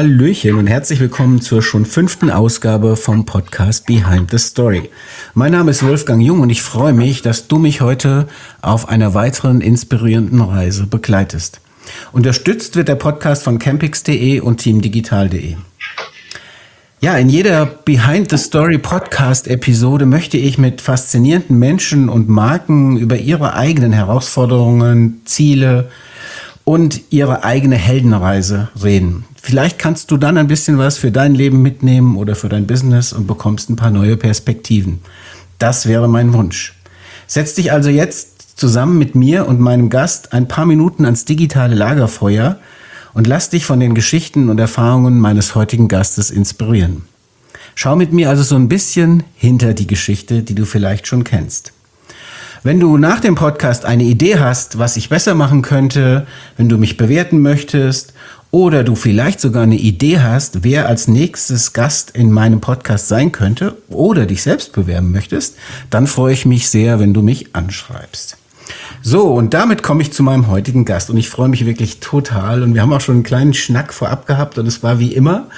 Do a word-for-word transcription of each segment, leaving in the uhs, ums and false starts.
Hallöchen und herzlich willkommen zur schon fünften Ausgabe vom Podcast Behind the Story. Mein Name ist Wolfgang Jung und ich freue mich, dass du mich heute auf einer weiteren inspirierenden Reise begleitest. Unterstützt wird der Podcast von campix punkt de und teamdigital punkt de. Ja, in jeder Behind the Story Podcast-Episode möchte ich mit faszinierenden Menschen und Marken über ihre eigenen Herausforderungen, Ziele und ihre eigene Heldenreise reden. Vielleicht kannst du dann ein bisschen was für dein Leben mitnehmen oder für dein Business und bekommst ein paar neue Perspektiven. Das wäre mein Wunsch. Setz dich also jetzt zusammen mit mir und meinem Gast ein paar Minuten ans digitale Lagerfeuer und lass dich von den Geschichten und Erfahrungen meines heutigen Gastes inspirieren. Schau mit mir also so ein bisschen hinter die Geschichte, die du vielleicht schon kennst. Wenn du nach dem Podcast eine Idee hast, was ich besser machen könnte, wenn du mich bewerten möchtest oder du vielleicht sogar eine Idee hast, wer als nächstes Gast in meinem Podcast sein könnte oder dich selbst bewerben möchtest, dann freue ich mich sehr, wenn du mich anschreibst. So, und damit komme ich zu meinem heutigen Gast und ich freue mich wirklich total und wir haben auch schon einen kleinen Schnack vorab gehabt und es war wie immer.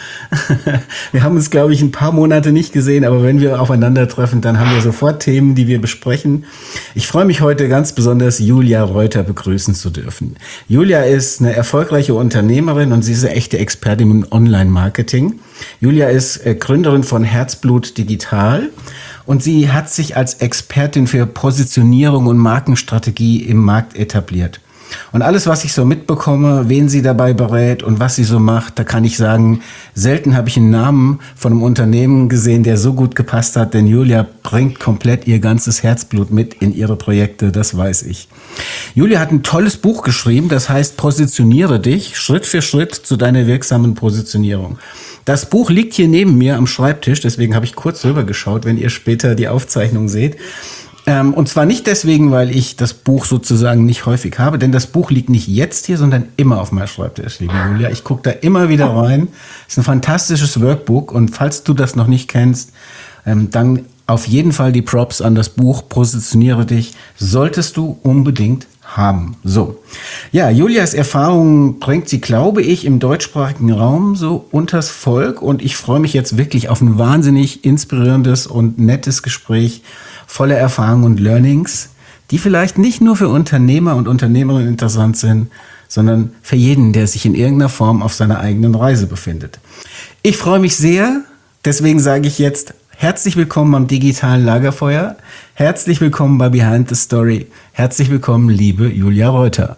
Wir haben uns, glaube ich, ein paar Monate nicht gesehen, aber wenn wir aufeinandertreffen, dann haben wir sofort Themen, die wir besprechen. Ich freue mich heute ganz besonders, Julia Reuter begrüßen zu dürfen. Julia ist eine erfolgreiche Unternehmerin und sie ist eine echte Expertin im Online-Marketing. Julia ist Gründerin von Herzblut Digital. Und sie hat sich als Expertin für Positionierung und Markenstrategie im Markt etabliert. Und alles, was ich so mitbekomme, wen sie dabei berät und was sie so macht, da kann ich sagen, selten habe ich einen Namen von einem Unternehmen gesehen, der so gut gepasst hat, denn Julia bringt komplett ihr ganzes Herzblut mit in ihre Projekte, das weiß ich. Julia hat ein tolles Buch geschrieben, das heißt Positioniere dich, Schritt für Schritt zu deiner wirksamen Positionierung. Das Buch liegt hier neben mir am Schreibtisch, deswegen habe ich kurz rüber geschaut, wenn ihr später die Aufzeichnung seht. Ähm, und zwar nicht deswegen, weil ich das Buch sozusagen nicht häufig habe, denn das Buch liegt nicht jetzt hier, sondern immer auf meinem Schreibtisch, liebe Julia. Ich gucke da immer wieder rein. Es ist ein fantastisches Workbook und falls du das noch nicht kennst, ähm, dann auf jeden Fall die Props an das Buch Positioniere dich, solltest du unbedingt haben. So. Ja, Julias Erfahrung bringt sie, glaube ich, im deutschsprachigen Raum so unters Volk und ich freue mich jetzt wirklich auf ein wahnsinnig inspirierendes und nettes Gespräch voller Erfahrung und Learnings, die vielleicht nicht nur für Unternehmer und Unternehmerinnen interessant sind, sondern für jeden, der sich in irgendeiner Form auf seiner eigenen Reise befindet. Ich freue mich sehr, deswegen sage ich jetzt herzlich willkommen am digitalen Lagerfeuer. Herzlich willkommen bei Behind the Story. Herzlich willkommen, liebe Julia Reuter.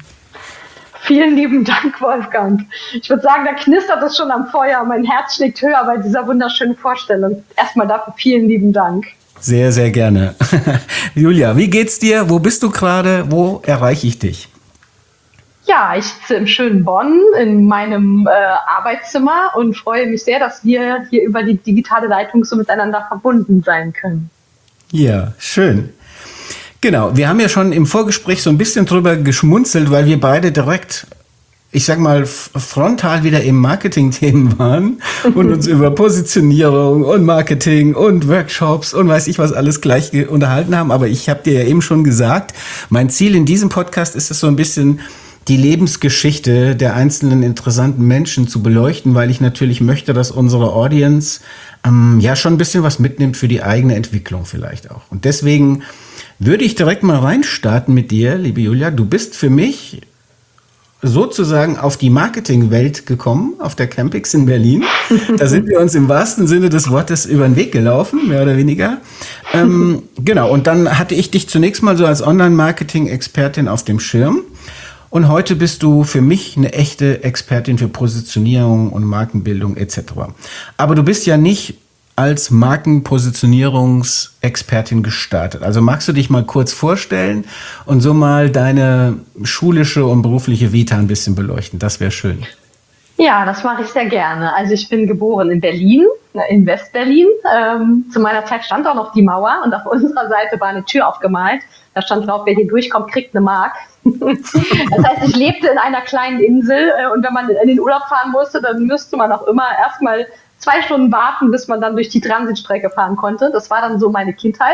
Vielen lieben Dank, Wolfgang. Ich würde sagen, da knistert es schon am Feuer. Mein Herz schlägt höher bei dieser wunderschönen Vorstellung. Erstmal dafür vielen lieben Dank. Sehr, sehr gerne. Julia, wie geht's dir? Wo bist du gerade? Wo erreiche ich dich? Ja, ich sitze im schönen Bonn in meinem äh, Arbeitszimmer und freue mich sehr, dass wir hier über die digitale Leitung so miteinander verbunden sein können. Ja, schön. Genau, wir haben ja schon im Vorgespräch so ein bisschen drüber geschmunzelt, weil wir beide direkt, ich sag mal, frontal wieder im Marketing-Themen waren und uns über Positionierung und Marketing und Workshops und weiß ich was alles gleich unterhalten haben. Aber ich habe dir ja eben schon gesagt, mein Ziel in diesem Podcast ist es so ein bisschen, die Lebensgeschichte der einzelnen interessanten Menschen zu beleuchten, weil ich natürlich möchte, dass unsere Audience ähm, ja schon ein bisschen was mitnimmt für die eigene Entwicklung vielleicht auch. Und deswegen würde ich direkt mal reinstarten mit dir, liebe Julia. Du bist für mich sozusagen auf die Marketingwelt gekommen, auf der Campix in Berlin. Da sind wir uns im wahrsten Sinne des Wortes über den Weg gelaufen, mehr oder weniger. Ähm, genau, und dann hatte ich dich zunächst mal so als Online-Marketing-Expertin auf dem Schirm. Und heute bist du für mich eine echte Expertin für Positionierung und Markenbildung et cetera. Aber du bist ja nicht als Markenpositionierungsexpertin gestartet. Also magst du dich mal kurz vorstellen und so mal deine schulische und berufliche Vita ein bisschen beleuchten? Das wäre schön. Ja, das mache ich sehr gerne. Also ich bin geboren in Berlin, in Westberlin. Ähm, zu meiner Zeit stand auch noch die Mauer und auf unserer Seite war eine Tür aufgemalt. Da stand drauf, wer hier durchkommt, kriegt eine Mark. Das heißt, ich lebte in einer kleinen Insel äh, und wenn man in den Urlaub fahren musste, dann müsste man auch immer erstmal zwei Stunden warten, bis man dann durch die Transitstrecke fahren konnte. Das war dann so meine Kindheit.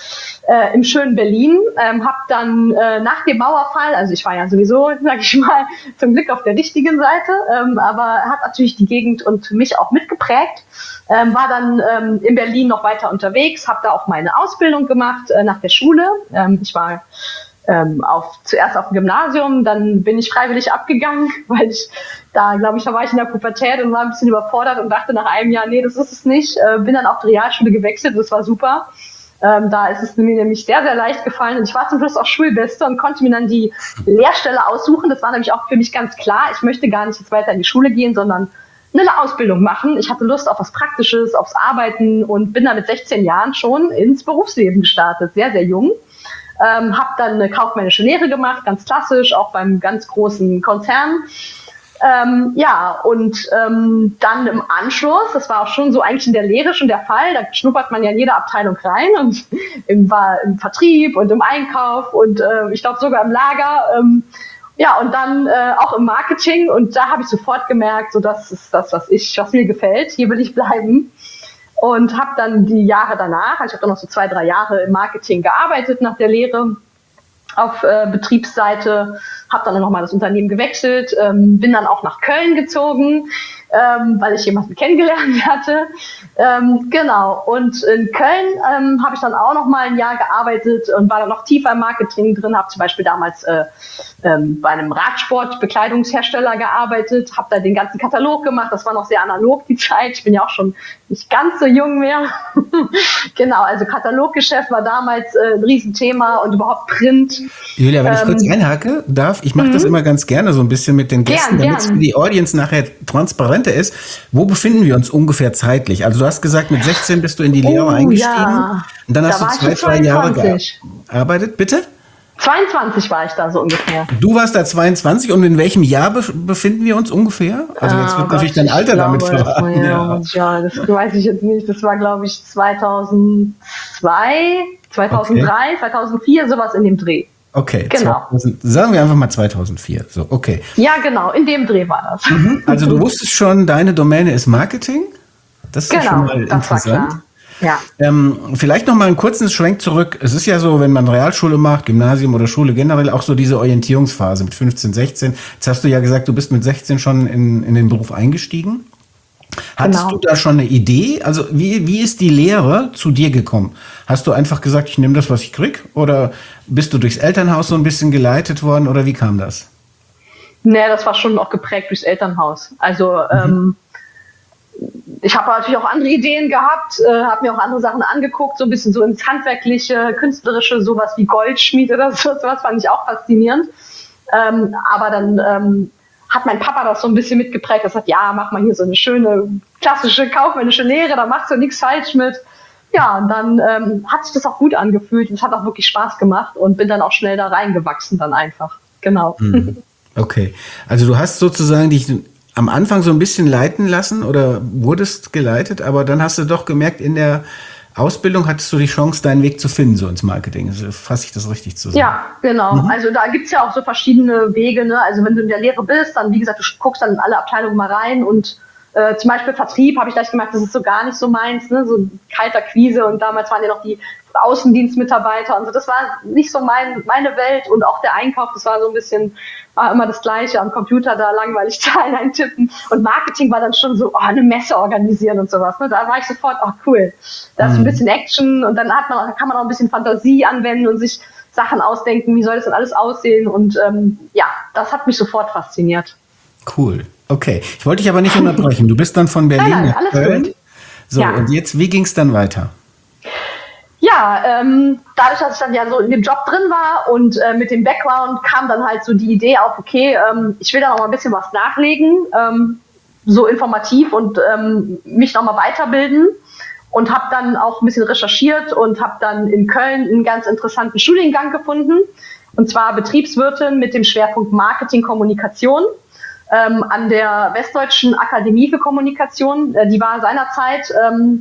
Äh, im schönen Berlin, ähm, habe dann äh, nach dem Mauerfall, also ich war ja sowieso, sag ich mal, zum Glück auf der richtigen Seite, ähm, aber hat natürlich die Gegend und mich auch mitgeprägt, ähm, war dann ähm, in Berlin noch weiter unterwegs, habe da auch meine Ausbildung gemacht äh, nach der Schule. Ähm, ich war ähm, auf, zuerst auf dem Gymnasium, dann bin ich freiwillig abgegangen, weil ich da, glaube ich, da war ich in der Pubertät und war ein bisschen überfordert und dachte nach einem Jahr, nee, das ist es nicht, äh, bin dann auf die Realschule gewechselt, das war super. Ähm, da ist es mir nämlich sehr, sehr leicht gefallen und ich war zum Schluss auch Schulbeste und konnte mir dann die Lehrstelle aussuchen. Das war nämlich auch für mich ganz klar, ich möchte gar nicht jetzt weiter in die Schule gehen, sondern eine Ausbildung machen. Ich hatte Lust auf was Praktisches, aufs Arbeiten und bin dann mit sechzehn Jahren schon ins Berufsleben gestartet, sehr, sehr jung. Ähm, habe dann eine kaufmännische Lehre gemacht, ganz klassisch, auch beim ganz großen Konzern. Ähm, ja, und ähm, dann im Anschluss, das war auch schon so eigentlich in der Lehre schon der Fall, da schnuppert man ja in jede Abteilung rein und im, war im Vertrieb und im Einkauf und äh, ich glaube sogar im Lager. Ähm, ja, und dann äh, auch im Marketing und da habe ich sofort gemerkt, so das ist das, was ich, was mir gefällt, hier will ich bleiben. Und habe dann die Jahre danach, also ich habe dann noch so zwei, drei Jahre im Marketing gearbeitet nach der Lehre auf äh, Betriebsseite, habe dann nochmal das Unternehmen gewechselt, ähm, bin dann auch nach Köln gezogen, ähm, weil ich jemanden kennengelernt hatte. Ähm, genau, und in Köln ähm, habe ich dann auch noch mal ein Jahr gearbeitet und war dann noch tiefer im Marketing drin, habe zum Beispiel damals äh, ähm, bei einem Radsportbekleidungshersteller gearbeitet, habe da den ganzen Katalog gemacht, das war noch sehr analog die Zeit, ich bin ja auch schon nicht ganz so jung mehr. Genau, also Kataloggeschäft war damals äh, ein Riesenthema und überhaupt Print. Julia, wenn ich ähm, kurz einhake darf, ich mache das immer ganz gerne so ein bisschen mit den Gästen, damit es für die Audience nachher transparenter ist. Wo befinden wir uns ungefähr zeitlich? Also du hast gesagt, mit sechzehn bist du in die Lehre oh, eingestiegen ja. und dann da hast du zwei, drei Jahre gearbeitet. Bitte? zweiundzwanzig war ich da so ungefähr. Du warst da zweiundzwanzig und in welchem Jahr be- befinden wir uns ungefähr? Also jetzt wird oh, natürlich dein Alter damit verraten. Ja, ja, das weiß ich jetzt nicht. Das war, glaube ich, zweitausendzwei, zweitausenddrei, okay. zweitausendvier, sowas in dem Dreh. Okay, genau. zweitausend, sagen wir einfach mal zweitausendvier. So, okay. Ja, genau, in dem Dreh war das. Mhm. Also du wusstest schon, deine Domäne ist Marketing? Das ist genau, ja schon mal das interessant. War klar. Ja. Ähm, vielleicht noch mal einen kurzen Schwenk zurück. Es ist ja so, wenn man Realschule macht, Gymnasium oder Schule generell, auch so diese Orientierungsphase mit fünfzehn, sechzehn. Jetzt hast du ja gesagt, du bist mit sechzehn schon in, in den Beruf eingestiegen. Hattest genau. du da schon eine Idee? Also wie, wie ist die Lehre zu dir gekommen? Hast du einfach gesagt, ich nehme das, was ich krieg? Oder bist du durchs Elternhaus so ein bisschen geleitet worden? Oder wie kam das? Nee, das war schon auch geprägt durchs Elternhaus. Also mhm. ähm, ich habe natürlich auch andere Ideen gehabt, äh, habe mir auch andere Sachen angeguckt, so ein bisschen so ins Handwerkliche, Künstlerische, sowas wie Goldschmied oder so, sowas fand ich auch faszinierend. Ähm, aber dann ähm, hat mein Papa das so ein bisschen mitgeprägt, er sagt, ja, mach mal hier so eine schöne, klassische, kaufmännische Lehre, da machst du nichts falsch mit. Ja, und dann ähm, hat sich das auch gut angefühlt, es hat auch wirklich Spaß gemacht und bin dann auch schnell da reingewachsen dann einfach, genau. Mhm. Okay, also du hast sozusagen dich am Anfang so ein bisschen leiten lassen oder wurdest geleitet, aber dann hast du doch gemerkt, in der Ausbildung hattest du die Chance, deinen Weg zu finden, so ins Marketing. Also fasse ich das richtig zusammen? Ja, genau. Mhm. Also da gibt's ja auch so verschiedene Wege. Ne? Also wenn du in der Lehre bist, dann, wie gesagt, du guckst dann in alle Abteilungen mal rein und äh, zum Beispiel Vertrieb habe ich gleich gemerkt, das ist so gar nicht so meins, ne? So ein kalter Quise und damals waren ja noch die Außendienstmitarbeiter und so. Das war nicht so mein, meine Welt und auch der Einkauf, das war so ein bisschen war immer das Gleiche, am Computer da langweilig Zahlen eintippen und Marketing war dann schon so, oh, eine Messe organisieren und sowas. Ne? Da war ich sofort, oh cool, da ist mhm. ein bisschen Action und dann hat man, kann man auch ein bisschen Fantasie anwenden und sich Sachen ausdenken, wie soll das denn alles aussehen und ähm, ja, das hat mich sofort fasziniert. Cool, okay. Ich wollte dich aber nicht unterbrechen, du bist dann von Berlin nein, nein, nach Köln. So, ja. Und jetzt, wie ging es dann weiter? Ja, ähm, dadurch, dass ich dann ja so in dem Job drin war und äh, mit dem Background kam dann halt so die Idee auf, okay, ähm, ich will da noch mal ein bisschen was nachlegen, ähm, so informativ und ähm, mich noch mal weiterbilden und habe dann auch ein bisschen recherchiert und habe dann in Köln einen ganz interessanten Studiengang gefunden und zwar Betriebswirtin mit dem Schwerpunkt Marketing, Kommunikation ähm, an der Westdeutschen Akademie für Kommunikation. Äh, die war seinerzeit ähm,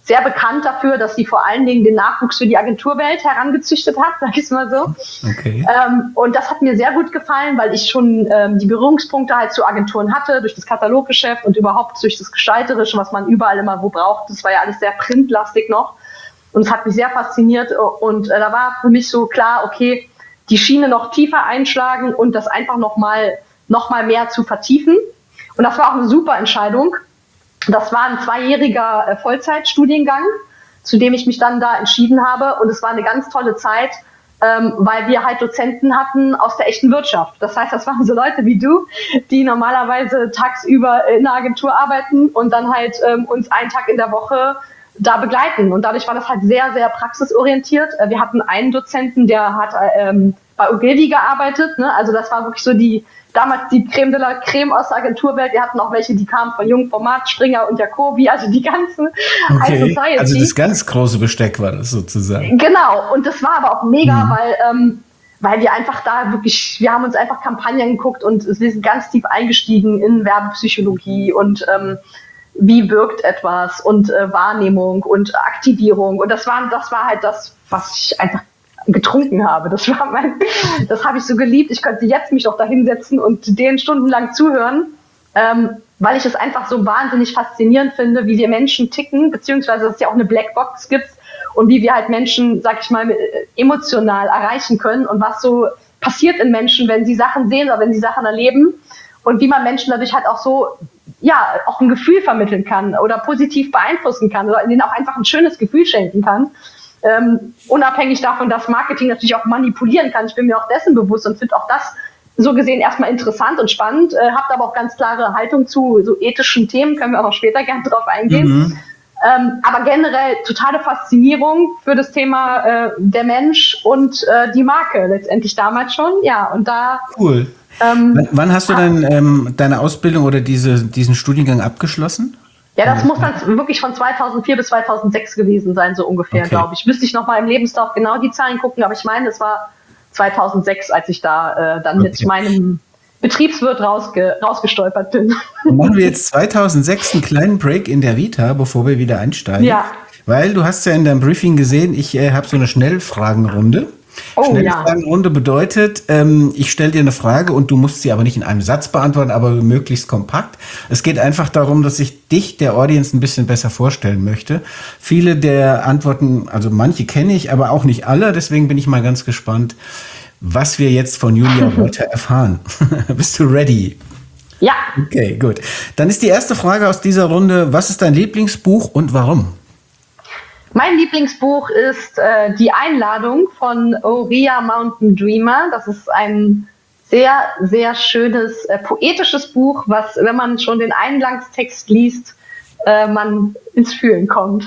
sehr bekannt dafür, dass sie vor allen Dingen den Nachwuchs für die Agenturwelt herangezüchtet hat, sag ich es mal so. Okay. Ähm, und das hat mir sehr gut gefallen, weil ich schon ähm, die Berührungspunkte halt zu Agenturen hatte, durch das Kataloggeschäft und überhaupt durch das Gestalterische, was man überall immer wo braucht. Das war ja alles sehr printlastig noch. Und es hat mich sehr fasziniert. Und äh, da war für mich so klar, okay, die Schiene noch tiefer einschlagen und das einfach noch mal, noch mal mehr zu vertiefen. Und das war auch eine super Entscheidung. Das war ein zweijähriger äh, Vollzeitstudiengang, zu dem ich mich dann da entschieden habe. Und es war eine ganz tolle Zeit, ähm, weil wir halt Dozenten hatten aus der echten Wirtschaft. Das heißt, das waren so Leute wie du, die normalerweise tagsüber in einer Agentur arbeiten und dann halt ähm, uns einen Tag in der Woche da begleiten. Und dadurch war das halt sehr, sehr praxisorientiert. Wir hatten einen Dozenten, der hat ähm, bei Ogilvy gearbeitet. Ne? Also das war wirklich so die, damals die Creme de la Creme aus der Agenturwelt. Wir hatten auch welche, die kamen von Jungformat, Springer und Jacobi, also die ganzen okay. High Society. Also das ganz große Besteck war das sozusagen. Genau, und das war aber auch mega, mhm. weil, ähm, weil wir einfach da wirklich, wir haben uns einfach Kampagnen geguckt und wir sind ganz tief eingestiegen in Werbepsychologie und ähm, wie wirkt etwas und äh, Wahrnehmung und Aktivierung. Und das war, das war halt das, was ich einfach getrunken habe. Das war mein, das habe ich so geliebt. Ich könnte jetzt mich doch da hinsetzen und denen stundenlang zuhören, ähm, weil ich es einfach so wahnsinnig faszinierend finde, wie wir Menschen ticken, beziehungsweise dass es ja auch eine Blackbox gibt und wie wir halt Menschen, sag ich mal, emotional erreichen können und was so passiert in Menschen, wenn sie Sachen sehen oder wenn sie Sachen erleben und wie man Menschen dadurch halt auch so ja, auch ein Gefühl vermitteln kann oder positiv beeinflussen kann oder ihnen auch einfach ein schönes Gefühl schenken kann. Ähm, unabhängig davon, dass Marketing natürlich auch manipulieren kann. Ich bin mir auch dessen bewusst und finde auch das so gesehen erstmal interessant und spannend, äh, habt aber auch ganz klare Haltung zu so ethischen Themen, können wir auch noch später gerne drauf eingehen. Mhm. Ähm, aber generell totale Faszinierung für das Thema äh, der Mensch und äh, die Marke letztendlich damals schon. Ja, und da... Cool. Ähm, wann, wann hast du denn ähm, deine Ausbildung oder diese, diesen Studiengang abgeschlossen? Ja, das muss dann wirklich von zweitausendvier bis zweitausendsechs gewesen sein, so ungefähr, okay. glaube ich. Müsste ich noch mal im Lebenslauf genau die Zahlen gucken, aber ich meine, es war zweitausendsechs, als ich da äh, dann okay. mit meinem Betriebswirt rausge rausgestolpert bin. Dann machen wir jetzt zweitausendsechs einen kleinen Break in der Vita, bevor wir wieder einsteigen. Ja. Weil du hast ja in deinem Briefing gesehen, ich äh, habe so eine Schnellfragenrunde. Oh, Schnellfragenrunde ja. bedeutet, ähm, ich stelle dir eine Frage und du musst sie aber nicht in einem Satz beantworten, aber möglichst kompakt. Es geht einfach darum, dass ich dich, der Audience, ein bisschen besser vorstellen möchte. Viele der Antworten, also manche kenne ich, aber auch nicht alle. Deswegen bin ich mal ganz gespannt, was wir jetzt von Julia heute erfahren. Bist du ready? Ja. Okay, gut. Dann ist die erste Frage aus dieser Runde, was ist dein Lieblingsbuch und warum? Mein Lieblingsbuch ist äh, Die Einladung von Oria Mountain Dreamer. Das ist ein sehr, sehr schönes, äh, poetisches Buch, was, wenn man schon den Einlangstext liest, äh, man ins Fühlen kommt.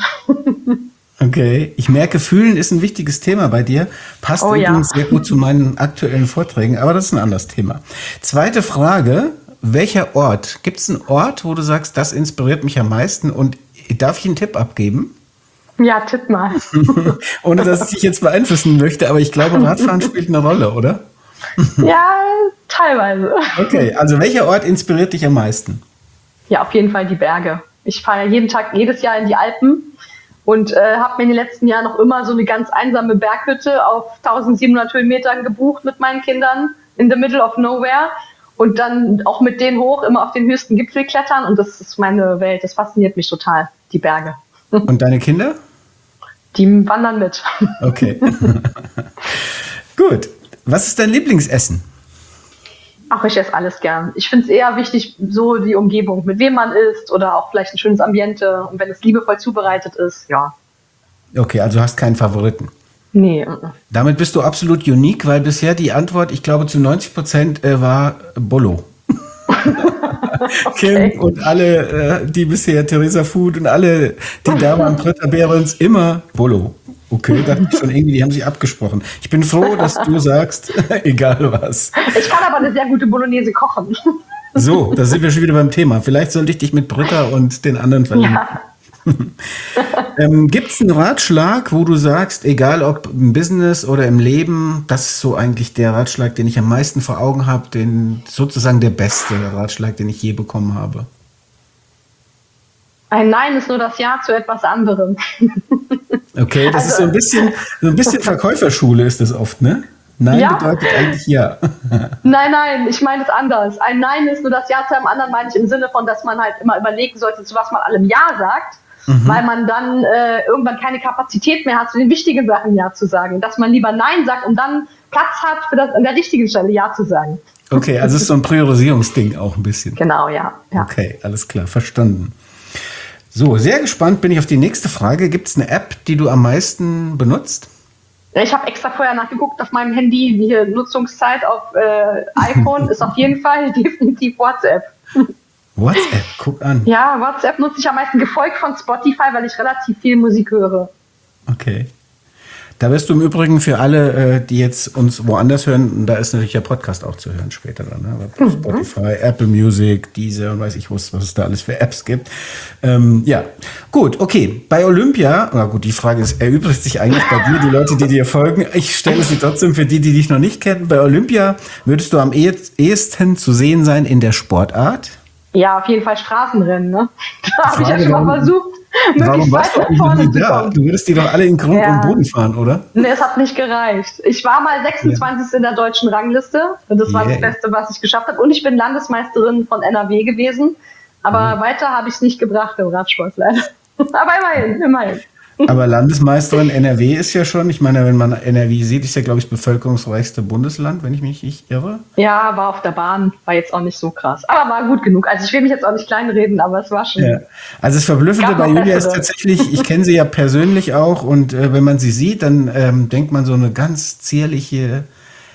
Okay, ich merke, Fühlen ist ein wichtiges Thema bei dir. Passt oh, übrigens ja. sehr gut zu meinen aktuellen Vorträgen, aber das ist ein anderes Thema. Zweite Frage, welcher Ort? Gibt es einen Ort, wo du sagst, das inspiriert mich am meisten und darf ich einen Tipp abgeben? Ja, tipp mal. Ohne, dass ich dich jetzt beeinflussen möchte, aber ich glaube, Radfahren spielt eine Rolle, oder? Ja, teilweise. Okay, also welcher Ort inspiriert dich am meisten? Ja, auf jeden Fall die Berge. Ich fahre ja jeden Tag, jedes Jahr in die Alpen und äh, habe mir in den letzten Jahren noch immer so eine ganz einsame Berghütte auf tausendsiebenhundert Höhenmetern gebucht mit meinen Kindern in the middle of nowhere und dann auch mit denen hoch immer auf den höchsten Gipfel klettern und das ist meine Welt. Das fasziniert mich total, die Berge. Und deine Kinder? Die wandern mit. Okay. Gut. Was ist dein Lieblingsessen? Ach, ich esse alles gern. Ich finde es eher wichtig, so die Umgebung, mit wem man isst oder auch vielleicht ein schönes Ambiente und wenn es liebevoll zubereitet ist, ja. Okay, also hast keinen Favoriten? Nee. Uh-uh. Damit bist du absolut unique, weil bisher die Antwort, ich glaube, zu neunzig Prozent äh, war Bollo. Okay. Kim und alle, äh, die bisher, Theresa Food und alle, die da waren, Britta Behrens, immer Bollo. Okay, dachte ich schon irgendwie, die haben sich abgesprochen. Ich bin froh, dass du sagst, egal was. Ich kann aber eine sehr gute Bolognese kochen. So, da sind wir schon wieder beim Thema. Vielleicht sollte ich dich mit Britta und den anderen verlinken. Ja. ähm, Gibt es einen Ratschlag, wo du sagst, egal ob im Business oder im Leben, das ist so eigentlich der Ratschlag, den ich am meisten vor Augen habe, den sozusagen der beste Ratschlag, den ich je bekommen habe? Ein Nein ist nur das Ja zu etwas anderem. Okay, das also, ist so ein bisschen, so ein bisschen Verkäuferschule ist das oft, ne? Nein ja. bedeutet eigentlich Ja. Nein, nein, ich meine es anders. Ein Nein ist nur das Ja zu einem anderen, meine ich im Sinne von, dass man halt immer überlegen sollte, zu was man allem Ja sagt, mhm. weil man dann äh, irgendwann keine Kapazität mehr hat, zu den wichtigen Sachen Ja zu sagen. Dass man lieber Nein sagt und dann Platz hat, für das, an der richtigen Stelle Ja zu sagen. Okay, also es ist so ein Priorisierungsding auch ein bisschen. Genau, ja. ja. Okay, alles klar, verstanden. So, sehr gespannt bin ich auf die nächste Frage. Gibt es eine App, die du am meisten benutzt? Ich habe extra vorher nachgeguckt auf meinem Handy. Die Nutzungszeit auf äh, iPhone ist auf jeden Fall definitiv WhatsApp. WhatsApp, guck an. Ja, WhatsApp nutze ich am meisten, gefolgt von Spotify, weil ich relativ viel Musik höre. Okay. Da wirst du im Übrigen für alle, die jetzt uns woanders hören, da ist natürlich der Podcast auch zu hören später dann. Ne? Mhm. Spotify, Apple Music, Deezer und weiß ich was, was es da alles für Apps gibt. Ähm, ja, gut, okay. Bei Olympia, na gut, die Frage ist, erübrigt sich eigentlich bei dir, die Leute, die dir folgen. Ich stelle sie trotzdem für die, die dich noch nicht kennen. Bei Olympia würdest du am ehesten zu sehen sein in der Sportart? Ja, auf jeden Fall Straßenrennen. Ne? Da habe ich ja schon mal versucht. Warum warst du eigentlich noch nie da? Du würdest die doch alle in Grund ja. und Boden fahren, oder? Nee, es hat nicht gereicht. Ich war mal sechsundzwanzigste Ja. in der deutschen Rangliste. Und das war yeah. das Beste, was ich geschafft habe. Und ich bin Landesmeisterin von N R W gewesen. Aber mhm. weiter habe ich es nicht gebracht im Radsport leider. Aber immerhin, immerhin. Aber Landesmeisterin N R W ist ja schon, ich meine, wenn man N R W sieht, ist ja, glaube ich, das bevölkerungsreichste Bundesland, wenn ich mich nicht irre. Ja, war auf der Bahn, war jetzt auch nicht so krass. Aber war gut genug. Also ich will mich jetzt auch nicht kleinreden, aber es war schon... Ja. Also das Verblüffende bei Julia ist tatsächlich, ich kenne sie ja persönlich auch und äh, wenn man sie sieht, dann ähm, denkt man so eine ganz zierliche...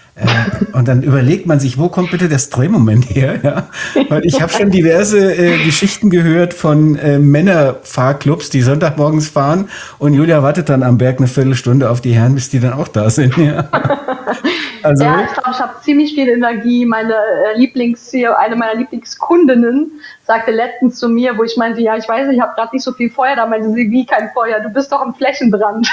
Äh, und dann überlegt man sich, wo kommt bitte das Drehmoment her? Ja? Weil ich habe schon diverse äh, Geschichten gehört von äh, Männerfahrclubs, die Sonntagmorgens fahren und Julia wartet dann am Berg eine Viertelstunde auf die Herren, bis die dann auch da sind. Ja, also, ja ich glaube, ich habe ziemlich viel Energie. Meine äh, Lieblings, eine meiner Lieblingskundinnen sagte letztens zu mir, wo ich meinte, ja, ich weiß nicht, ich habe gerade nicht so viel Feuer, da meinte sie, wie kein Feuer, du bist doch im Flächenbrand.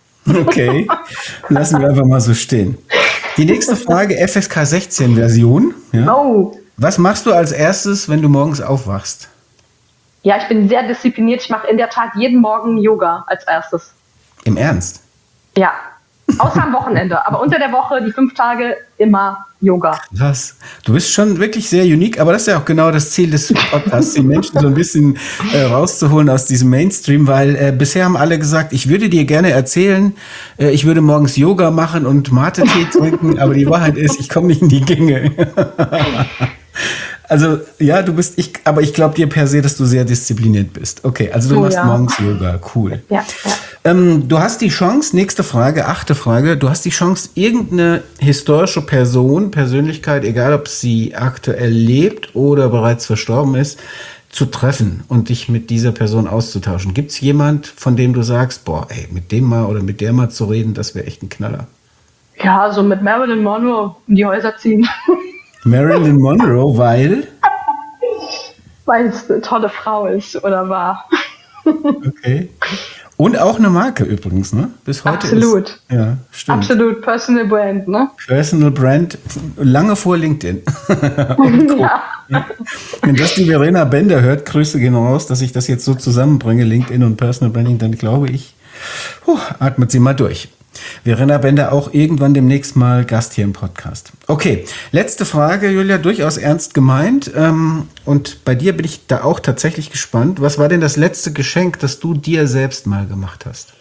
Okay, lassen wir einfach mal so stehen. Die nächste Frage, F S K sechzehn Version. Ja. Oh. Was machst du als erstes, wenn du morgens aufwachst? Ja, ich bin sehr diszipliniert. Ich mache in der Tat jeden Morgen Yoga als erstes. Im Ernst? Ja, außer am Wochenende. Aber unter der Woche, die fünf Tage, immer Yoga. Krass. Du bist schon wirklich sehr unique, aber das ist ja auch genau das Ziel des Podcasts, die Menschen so ein bisschen äh, rauszuholen aus diesem Mainstream, weil äh, bisher haben alle gesagt, ich würde dir gerne erzählen, äh, ich würde morgens Yoga machen und Mate-Tee trinken, aber die Wahrheit ist, ich komme nicht in die Gänge. Also, ja, du bist, ich, aber ich glaube dir per se, dass du sehr diszipliniert bist. Okay, also du oh, machst ja. morgens Yoga, cool. Ja, ja. Ähm, du hast die Chance, nächste Frage, achte Frage, du hast die Chance, irgendeine historische Person, Persönlichkeit, egal ob sie aktuell lebt oder bereits verstorben ist, zu treffen und dich mit dieser Person auszutauschen. Gibt es jemand, von dem du sagst, boah, ey, mit dem mal oder mit der mal zu reden, das wäre echt ein Knaller? Ja, so mit Marilyn Monroe in die Häuser ziehen. Marilyn Monroe, weil? Weil es eine tolle Frau ist oder war. Okay. Und auch eine Marke übrigens, ne? Bis heute. Absolut. Ist, ja, stimmt. Absolut. Personal Brand, ne? Personal Brand, lange vor LinkedIn. Ja. Wenn das die Verena Bender hört, Grüße gehen raus, dass ich das jetzt so zusammenbringe, LinkedIn und Personal Branding, dann glaube ich, huh, atmet sie mal durch. Verena Bender auch irgendwann demnächst mal Gast hier im Podcast. Okay, letzte Frage, Julia, durchaus ernst gemeint. Ähm, und bei dir bin ich da auch tatsächlich gespannt. Was war denn das letzte Geschenk, das du dir selbst mal gemacht hast?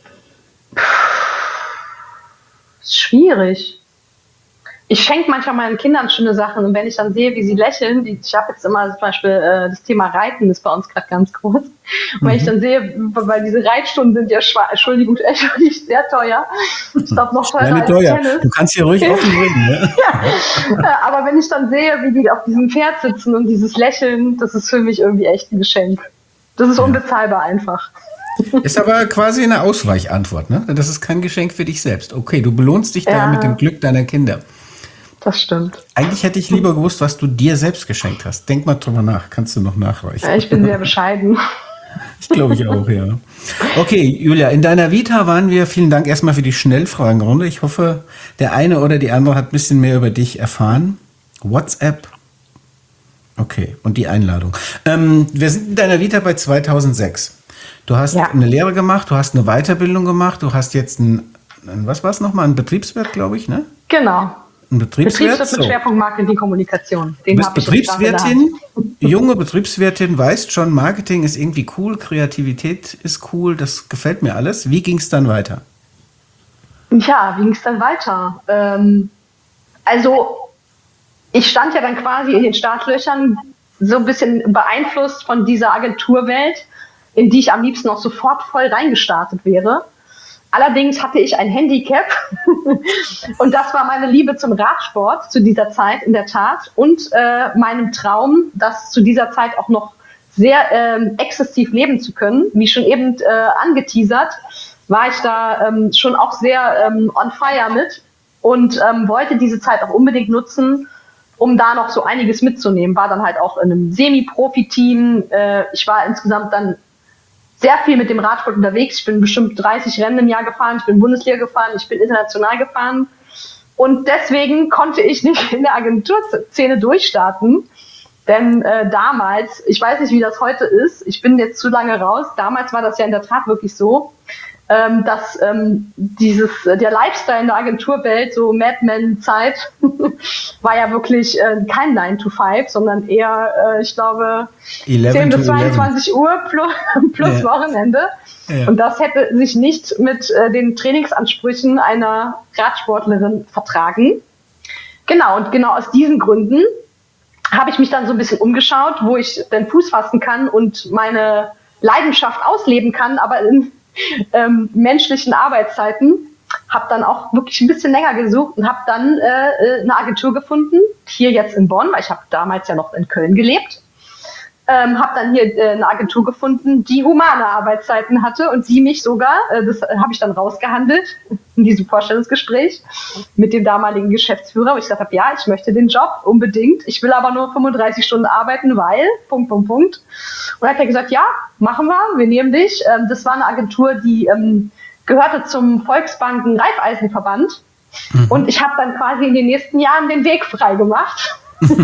Schwierig. Ich schenke manchmal meinen Kindern schöne Sachen und wenn ich dann sehe, wie sie lächeln, die, ich habe jetzt immer zum Beispiel äh, das Thema Reiten ist bei uns gerade ganz groß. Und mhm. wenn ich dann sehe, weil diese Reitstunden sind ja, schwa- Entschuldigung, echt nicht sehr teuer. Ich glaube noch teurer als teuer. Tennis. Du kannst hier ruhig offen reden. Ne? Ja. Aber wenn ich dann sehe, wie die auf diesem Pferd sitzen und dieses Lächeln, das ist für mich irgendwie echt ein Geschenk. Das ist unbezahlbar einfach. Ist aber quasi eine Ausweichantwort, ne? Das ist kein Geschenk für dich selbst. Okay, du belohnst dich ja. da mit dem Glück deiner Kinder. Das stimmt. Eigentlich hätte ich lieber gewusst, was du dir selbst geschenkt hast. Denk mal drüber nach. Kannst du noch nachreichen? Ja, ich bin sehr bescheiden. Ich glaube ich auch, ja. Okay, Julia, in deiner Vita waren wir, vielen Dank erstmal für die Schnellfragenrunde. Ich hoffe, der eine oder die andere hat ein bisschen mehr über dich erfahren. WhatsApp, Okay, und die Einladung. Ähm, wir sind in deiner Vita bei zweitausendsechs. Du hast Ja. eine Lehre gemacht, du hast eine Weiterbildung gemacht, du hast jetzt ein, ein was war es nochmal, ein Betriebswirt, glaube ich, ne? Genau. Ein Betriebswirt. Betriebswirt mit so. Schwerpunkt Marketing, Kommunikation. Du Den bist habe ich jetzt Betriebswirtin, junge Betriebswirtin, weißt schon, Marketing ist irgendwie cool, Kreativität ist cool, das gefällt mir alles. Wie ging es dann weiter? Ja, wie ging es dann weiter? Ähm, also, ich stand ja dann quasi in den Startlöchern, so ein bisschen beeinflusst von dieser Agenturwelt, in die ich am liebsten auch sofort voll reingestartet wäre. Allerdings hatte ich ein Handicap und das war meine Liebe zum Radsport zu dieser Zeit in der Tat und äh, meinem Traum, das zu dieser Zeit auch noch sehr ähm, exzessiv leben zu können. Wie schon eben äh, angeteasert, war ich da ähm, schon auch sehr ähm, on fire mit und ähm, wollte diese Zeit auch unbedingt nutzen, um da noch so einiges mitzunehmen. War dann halt auch in einem Semi-Profi-Team. Äh, ich war insgesamt dann sehr viel mit dem Radsport unterwegs. Ich bin bestimmt dreißig Rennen im Jahr gefahren, ich bin Bundesliga gefahren, ich bin international gefahren. Und deswegen konnte ich nicht in der Agenturszene durchstarten. Denn äh, damals, ich weiß nicht, wie das heute ist, ich bin jetzt zu lange raus, damals war das ja in der Tat wirklich so, ähm, dass ähm, dieses, der Lifestyle in der Agenturwelt, so Mad Men-Zeit, war ja wirklich äh, kein nine to five, sondern eher, äh, ich glaube, zehn bis zweiundzwanzig Uhr plus, plus ja. Wochenende. Ja. Und das hätte sich nicht mit äh, den Trainingsansprüchen einer Radsportlerin vertragen. Genau, und genau aus diesen Gründen habe ich mich dann so ein bisschen umgeschaut, wo ich den Fuß fassen kann und meine Leidenschaft ausleben kann, aber in ähm, menschlichen Arbeitszeiten. Habe dann auch wirklich ein bisschen länger gesucht und habe dann äh, eine Agentur gefunden, hier jetzt in Bonn, weil ich habe damals ja noch in Köln gelebt. Ähm, habe dann hier äh, eine Agentur gefunden, die humane Arbeitszeiten hatte und sie mich sogar, äh, das habe ich dann rausgehandelt in diesem Vorstellungsgespräch mit dem damaligen Geschäftsführer, wo ich gesagt habe, ja, ich möchte den Job unbedingt, ich will aber nur fünfunddreißig Stunden arbeiten, weil, Punkt, Punkt, Punkt. Und hat er gesagt, ja, machen wir, wir nehmen dich. Ähm, das war eine Agentur, die ähm, gehörte zum Volksbanken Raiffeisenverband mhm. und ich habe dann quasi in den nächsten Jahren den Weg frei gemacht.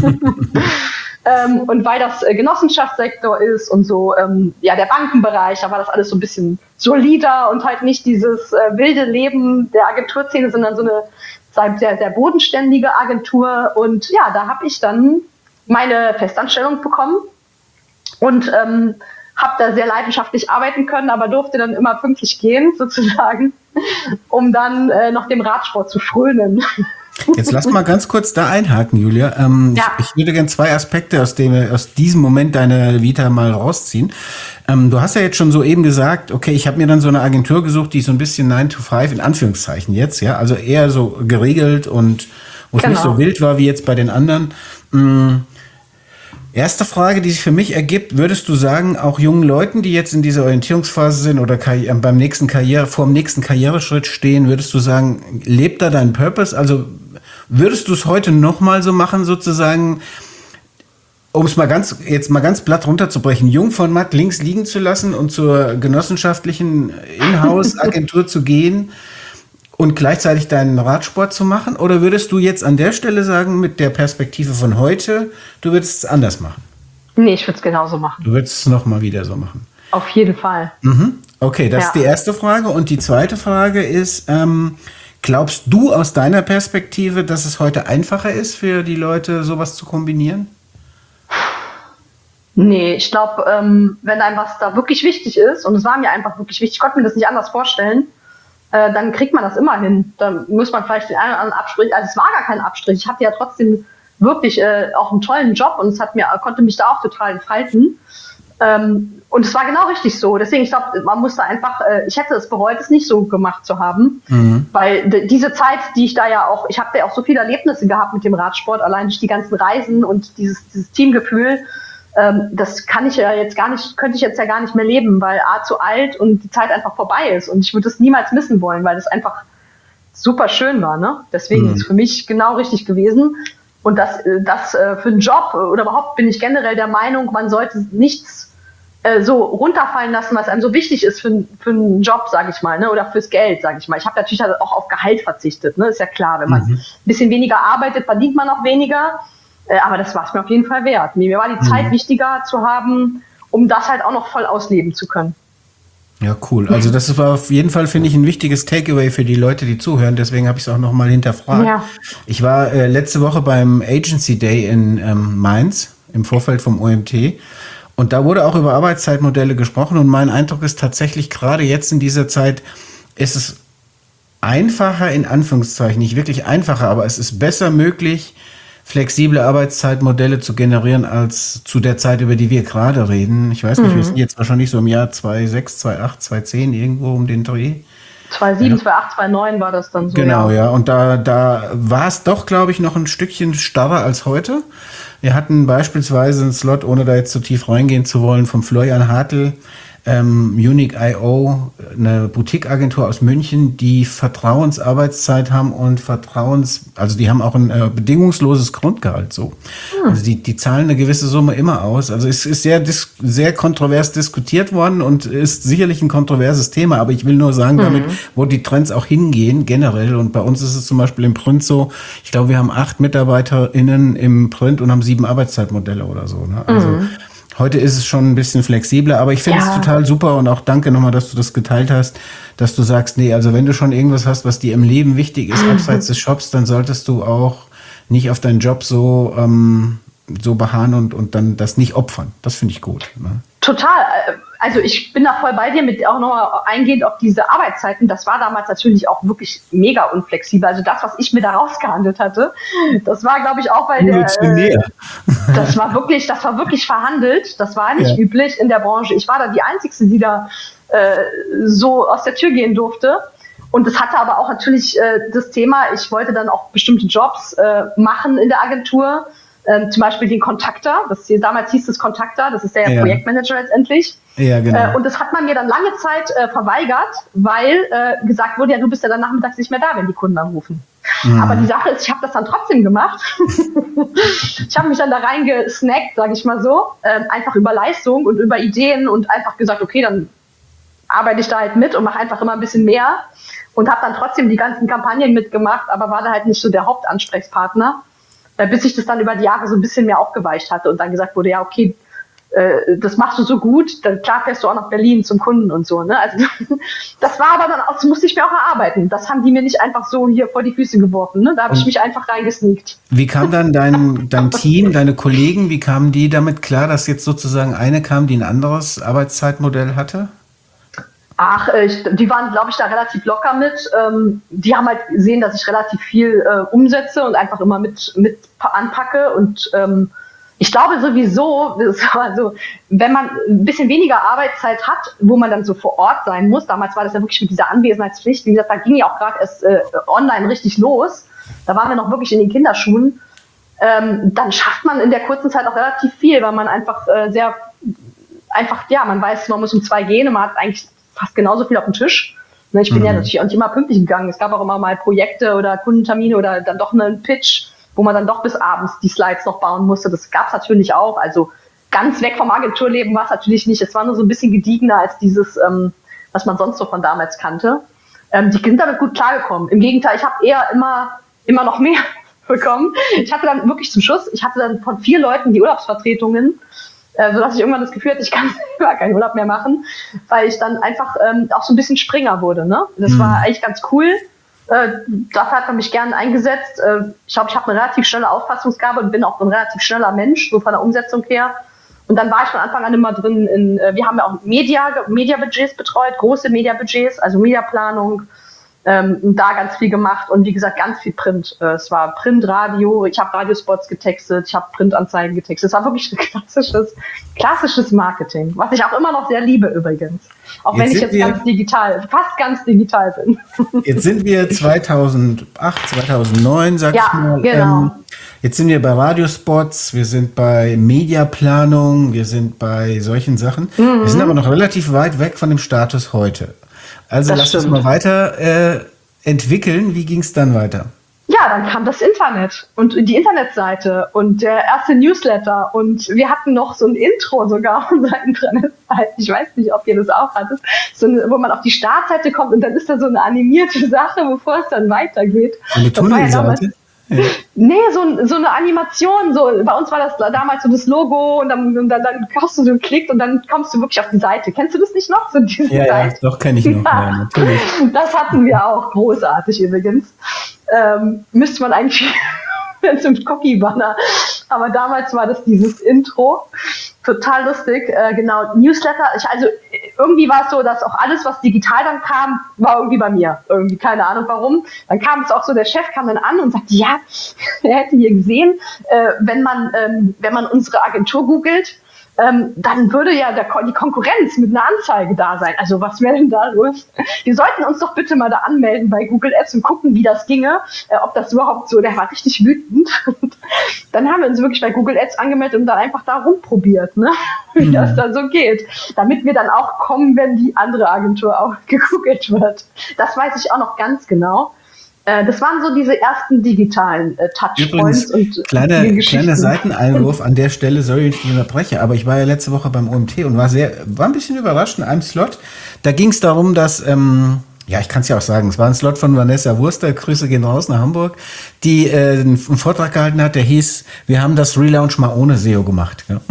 Ähm, und weil das äh, Genossenschaftssektor ist und so, ähm, ja, der Bankenbereich, da war das alles so ein bisschen solider und halt nicht dieses äh, wilde Leben der Agenturszene, sondern so eine sehr, sehr bodenständige Agentur. Und ja, da habe ich dann meine Festanstellung bekommen und ähm, habe da sehr leidenschaftlich arbeiten können, aber durfte dann immer pünktlich gehen, sozusagen, um dann äh, noch dem Radsport zu frönen. Jetzt lass mal ganz kurz da einhaken, Julia. Ähm, ja. ich, ich würde gerne zwei Aspekte aus dem, aus diesem Moment deiner Vita mal rausziehen. Ähm, du hast ja jetzt schon so eben gesagt, okay, ich habe mir dann so eine Agentur gesucht, die so ein bisschen nine to five, in Anführungszeichen jetzt, ja, also eher so geregelt und wo es genau. nicht so wild war wie jetzt bei den anderen. Mhm. Erste Frage, die sich für mich ergibt, würdest du sagen, auch jungen Leuten, die jetzt in dieser Orientierungsphase sind oder Karri- beim nächsten Karriere, vor dem nächsten Karriereschritt stehen, würdest du sagen, lebt da dein Purpose? Also würdest du es heute nochmal so machen, sozusagen, um es mal ganz, jetzt mal ganz platt runterzubrechen, jung von matt links liegen zu lassen und zur genossenschaftlichen Inhouse-Agentur zu gehen und gleichzeitig deinen Radsport zu machen? Oder würdest du jetzt an der Stelle sagen, mit der Perspektive von heute, du würdest es anders machen? Nee, ich würde es genauso machen. Du würdest es nochmal wieder so machen? Auf jeden Fall. Mhm. Okay, das ja. ist die erste Frage. Und die zweite Frage ist, ähm, glaubst du aus deiner Perspektive, dass es heute einfacher ist für die Leute, sowas zu kombinieren? Nee, ich glaube, ähm, wenn einem was da wirklich wichtig ist, und es war mir einfach wirklich wichtig, ich konnte mir das nicht anders vorstellen, äh, dann kriegt man das immer hin. Dann muss man vielleicht den einen oder anderen Abstrich, also es war gar kein Abstrich, ich hatte ja trotzdem wirklich äh, auch einen tollen Job und es hat mir, konnte mich da auch total entfalten. Ähm, und es war genau richtig so. Deswegen, ich glaube, man muss da einfach, äh, ich hätte es bereut, es nicht so gemacht zu haben. Mhm. Weil d- diese Zeit, die ich da ja auch, ich habe da ja auch so viele Erlebnisse gehabt mit dem Radsport, allein durch die ganzen Reisen und dieses, dieses Teamgefühl, ähm, das kann ich ja jetzt gar nicht, könnte ich jetzt ja gar nicht mehr leben, weil A, zu alt und die Zeit einfach vorbei ist. Und ich würde es niemals missen wollen, weil das einfach super schön war. Ne? Deswegen mhm. ist es für mich genau richtig gewesen. Und das, das äh, für einen Job oder überhaupt bin ich generell der Meinung, man sollte nichts äh, so runterfallen lassen, was einem so wichtig ist für, für einen Job, sage ich mal, ne? Oder fürs Geld, sage ich mal. Ich habe natürlich auch auf Gehalt verzichtet, ne? Ist ja klar, wenn man mhm. ein bisschen weniger arbeitet, verdient man auch weniger. Äh, aber das war es mir auf jeden Fall wert. Mir war die mhm. Zeit wichtiger zu haben, um das halt auch noch voll ausleben zu können. Ja, cool. Also das war auf jeden Fall, finde ich, ein wichtiges Takeaway für die Leute, die zuhören. Deswegen habe ich es auch nochmal hinterfragt. Ja. Ich war äh, letzte Woche beim Agency Day in ähm, Mainz im Vorfeld vom O M T. Und da wurde auch über Arbeitszeitmodelle gesprochen. Und mein Eindruck ist tatsächlich, gerade jetzt in dieser Zeit ist es einfacher, in Anführungszeichen, nicht wirklich einfacher, aber es ist besser möglich, flexible Arbeitszeitmodelle zu generieren als zu der Zeit, über die wir gerade reden. Ich weiß nicht, mhm. wir sind jetzt wahrscheinlich so im Jahr zweitausendsechs, zweitausendacht, zweitausendzehn irgendwo um den Dreh. zweitausendsieben, ja. zweitausendacht, zweitausendneun war das dann so. Genau, ja. ja. Und da, da war es doch, glaube ich, noch ein Stückchen starrer als heute. Wir hatten beispielsweise einen Slot, ohne da jetzt so tief reingehen zu wollen, vom Florian Hartl, ähm, Unique Punkt I O, eine Boutique-Agentur aus München, die Vertrauensarbeitszeit haben und Vertrauens, also die haben auch ein äh, bedingungsloses Grundgehalt so. Hm. Also die, die zahlen eine gewisse Summe immer aus. Also es ist sehr, dis- sehr kontrovers diskutiert worden und ist sicherlich ein kontroverses Thema, aber ich will nur sagen, mhm. damit, wo die Trends auch hingehen, generell. Und bei uns ist es zum Beispiel im Print so, ich glaube, wir haben acht MitarbeiterInnen im Print und haben sieben Arbeitszeitmodelle oder so. Ne? Also mhm. heute ist es schon ein bisschen flexibler, aber ich finde ja. es total super und auch danke nochmal, dass du das geteilt hast, dass du sagst, nee, also wenn du schon irgendwas hast, was dir im Leben wichtig ist, abseits des Shops, dann solltest du auch nicht auf deinen Job so, ähm, so beharren und, und dann das nicht opfern. Das finde ich gut. Ne? Total. Also ich bin da voll bei dir, mit auch nochmal eingehend auf diese Arbeitszeiten. Das war damals natürlich auch wirklich mega unflexibel. Also das, was ich mir da rausgehandelt hatte, das war, glaube ich, auch bei der... Äh, das war wirklich, das war wirklich verhandelt. Das war nicht ja. üblich in der Branche. Ich war da die Einzige, die da äh, so aus der Tür gehen durfte. Und das hatte aber auch natürlich äh, das Thema, ich wollte dann auch bestimmte Jobs äh, machen in der Agentur. Ähm, zum Beispiel den Kontakter, das hier, damals hieß es Kontakter, das ist der ja. Projektmanager letztendlich. Ja, genau. Äh, und das hat man mir dann lange Zeit äh, verweigert, weil äh, gesagt wurde, ja, du bist ja dann nachmittags nicht mehr da, wenn die Kunden anrufen. Mhm. Aber die Sache ist, ich habe das dann trotzdem gemacht. Ich habe mich dann da reingesnackt, sage ich mal so, äh, einfach über Leistung und über Ideen und einfach gesagt, okay, dann arbeite ich da halt mit und mache einfach immer ein bisschen mehr und habe dann trotzdem die ganzen Kampagnen mitgemacht, aber war da halt nicht so der Hauptansprechpartner. Bis sich das dann über die Jahre so ein bisschen mehr aufgeweicht hatte und dann gesagt wurde, ja, okay, äh, das machst du so gut, dann klar fährst du auch nach Berlin zum Kunden und so. Ne? Also das war aber dann auch, das musste ich mir auch erarbeiten. Das haben die mir nicht einfach so hier vor die Füße geworfen. Ne? Da habe ich mich einfach reingesneakt. Wie kam dann dein, dein Team, deine Kollegen, wie kamen die damit klar, dass jetzt sozusagen eine kam, die ein anderes Arbeitszeitmodell hatte? Ach, ich, die waren, glaube ich, da relativ locker mit. Ähm, die haben halt gesehen, dass ich relativ viel äh, umsetze und einfach immer mit, mit anpacke. Und ähm, ich glaube sowieso, also, wenn man ein bisschen weniger Arbeitszeit hat, wo man dann so vor Ort sein muss, damals war das ja wirklich mit dieser Anwesenheitspflicht, wie gesagt, da ging ja auch gerade erst äh, online richtig los. Da waren wir noch wirklich in den Kinderschuhen. Ähm, dann schafft man in der kurzen Zeit auch relativ viel, weil man einfach äh, sehr, einfach, ja, man weiß, man muss um zwei gehen und man hat eigentlich fast genauso viel auf dem Tisch. Ich bin mhm. ja natürlich auch nicht immer pünktlich gegangen. Es gab auch immer mal Projekte oder Kundentermine oder dann doch einen Pitch, wo man dann doch bis abends die Slides noch bauen musste. Das gab es natürlich auch. Also ganz weg vom Agenturleben war es natürlich nicht. Es war nur so ein bisschen gediegener als dieses, ähm, was man sonst so von damals kannte. Ähm, die sind damit gut klargekommen. Im Gegenteil, ich habe eher immer, immer noch mehr bekommen. Ich hatte dann wirklich zum Schluss, ich hatte dann von vier Leuten die Urlaubsvertretungen, sodass ich irgendwann das Gefühl hatte, ich kann selber keinen Urlaub mehr machen, weil ich dann einfach ähm, auch so ein bisschen Springer wurde. Ne? Das mhm. war eigentlich ganz cool. Äh, dafür hat man mich gerne eingesetzt. Äh, ich glaube, ich habe eine relativ schnelle Auffassungsgabe und bin auch ein relativ schneller Mensch, so von der Umsetzung her. Und dann war ich von Anfang an immer drin in, äh, wir haben ja auch Media, Media-Budgets betreut, große Media-Budgets, also Mediaplanung, ähm, da ganz viel gemacht und wie gesagt, ganz viel Print. Äh, es war Print, Radio, ich habe Radiospots getextet, ich habe Printanzeigen getextet. Es war wirklich ein klassisches, klassisches Marketing, was ich auch immer noch sehr liebe übrigens. Auch jetzt wenn ich jetzt wir, ganz digital, fast ganz digital bin. Jetzt sind wir zweitausendacht, zweitausendneun, sag ja, ich mal. Genau. Ähm, jetzt sind wir bei Radiospots, wir sind bei Mediaplanung, wir sind bei solchen Sachen. Mhm. Wir sind aber noch relativ weit weg von dem Status heute. Also das lass stimmt. uns mal weiter äh, entwickeln. Wie ging es dann weiter? Ja, dann kam das Internet und die Internetseite und der erste Newsletter und wir hatten noch so ein Intro sogar auf unserer Internetseite. Ich weiß nicht, ob ihr das auch hattet, so eine, wo man auf die Startseite kommt und dann ist da so eine animierte Sache, bevor es dann weitergeht. Eine Tunnelseite? Ja. Nee, so, so eine Animation, so, bei uns war das damals so das Logo und dann, und dann, dann hast du so geklickt und dann kommst du wirklich auf die Seite. Kennst du das nicht noch? So diese ja, Seite? Ja, doch, kenne ich noch, ja. Ja, natürlich. Das hatten wir auch, großartig übrigens. Ähm, müsste man eigentlich zum Cookie-Banner. Aber damals war das dieses Intro. Total lustig. Äh, genau, Newsletter. Ich, also irgendwie war es so, dass auch alles, was digital dann kam, war irgendwie bei mir. Irgendwie, keine Ahnung warum. Dann kam es auch so, der Chef kam dann an und sagte, ja, er hätte hier gesehen, äh, wenn man, ähm, wenn man unsere Agentur googelt, Ähm, dann würde ja der, die Konkurrenz mit einer Anzeige da sein. Also was wäre denn da los? Wir sollten uns doch bitte mal da anmelden bei Google Ads und gucken, wie das ginge, äh, ob das überhaupt so, der war richtig wütend. Und dann haben wir uns wirklich bei Google Ads angemeldet und dann einfach da rumprobiert, ne? Wie mhm. das da so geht. Damit wir dann auch kommen, wenn die andere Agentur auch gegoogelt wird. Das weiß ich auch noch ganz genau. Das waren so diese ersten digitalen äh, Touchpoints. Übrigens, und kleiner, kleiner Seiteneinwurf an der Stelle, sorry, wenn ich dich unterbreche, aber ich war ja letzte Woche beim O M T und war sehr, war ein bisschen überrascht in einem Slot. Da ging es darum, dass, ähm, ja, ich kann es ja auch sagen, es war ein Slot von Vanessa Wurster, Grüße gehen raus nach Hamburg, die äh, einen Vortrag gehalten hat, der hieß, wir haben das Relaunch mal ohne S E O gemacht. Ja.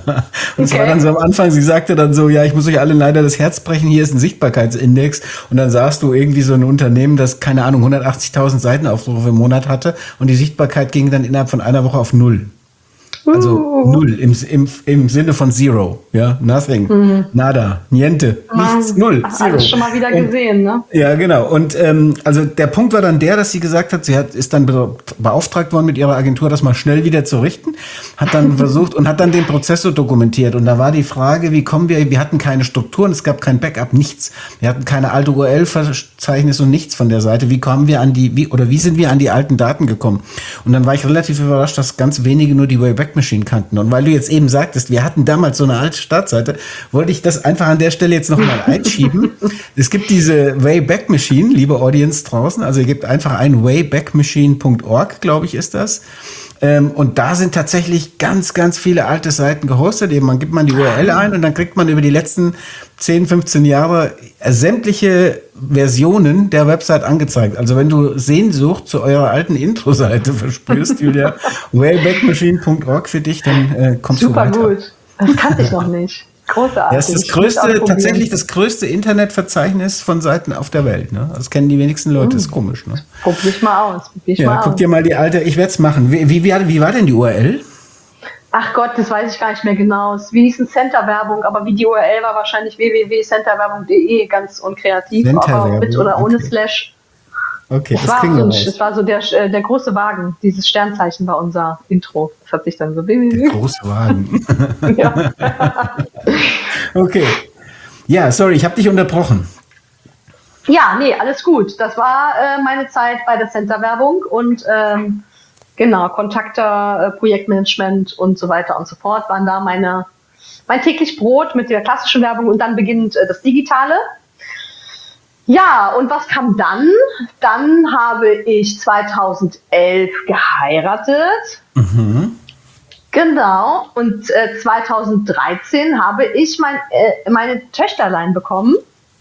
Und es okay. war dann so am Anfang, sie sagte dann so, ja, ich muss euch alle leider das Herz brechen, hier ist ein Sichtbarkeitsindex. Und dann sahst du irgendwie so ein Unternehmen, das, keine Ahnung, hundertachtzigtausend Seitenaufrufe im Monat hatte und die Sichtbarkeit ging dann innerhalb von einer Woche auf null. Also uh. null im, im, im Sinne von Zero, ja, nothing, mhm. nada, niente, nichts, null, Ach, zero. Alles schon mal wieder und, gesehen, ne? Ja, genau. Und ähm, also der Punkt war dann der, dass sie gesagt hat, sie hat ist dann beauftragt worden mit ihrer Agentur, das mal schnell wieder zu richten, hat dann versucht und hat dann den Prozess so dokumentiert. Und da war die Frage, wie kommen wir, wir hatten keine Strukturen, es gab kein Backup, nichts. Wir hatten keine alte U R L-Verzeichnis und nichts von der Seite. Wie kommen wir an die, wie oder wie sind wir an die alten Daten gekommen? Und dann war ich relativ überrascht, dass ganz wenige nur die Wayback Machine kannten. Und weil du jetzt eben sagtest, wir hatten damals so eine alte Startseite, wollte ich das einfach an der Stelle jetzt nochmal einschieben. Es gibt diese Wayback Machine, liebe Audience draußen, also ihr gebt einfach ein wayback machine punkt org, glaube ich, ist das. Ähm, und da sind tatsächlich ganz, ganz viele alte Seiten gehostet. Eben, man gibt man die U R L ein und dann kriegt man über die letzten zehn, fünfzehn Jahre sämtliche Versionen der Website angezeigt. Also wenn du Sehnsucht zu eurer alten Intro-Seite verspürst, Julia, wayback machine punkt org für dich, dann äh, kommst Super du weiter. Super gut. Das kannte ich noch nicht. Großartig. Das ist das größte, tatsächlich das größte Internetverzeichnis von Seiten auf der Welt. Ne? Das kennen die wenigsten Leute, das ist komisch. Ne? Probier ich mal aus. Ich ja, mal guck aus. dir mal die alte, ich werde es machen. Wie, wie, wie, wie war denn die U R L? Ach Gott, das weiß ich gar nicht mehr genau. Es ist wenigstens Center-Werbung, aber wie die U R L war wahrscheinlich w w w punkt centerwerbung punkt de, ganz unkreativ, aber mit oder ohne okay. Slash. Okay, das, das, war kriegen so, wir raus. Das war so der, der große Wagen, dieses Sternzeichen war unser Intro. Das hat sich dann so... Der große Wagen. Ja. Okay. Ja, sorry, ich habe dich unterbrochen. Ja, nee, alles gut. Das war äh, meine Zeit bei der Center-Werbung und ähm, genau, Kontakter, äh, Projektmanagement und so weiter und so fort waren da meine, mein täglich Brot mit der klassischen Werbung und dann beginnt äh, das Digitale. Ja, und was kam dann? Dann habe ich zweitausendelf geheiratet. Mhm. Genau. Und äh, zweitausenddreizehn habe ich mein, äh, meine Töchterlein bekommen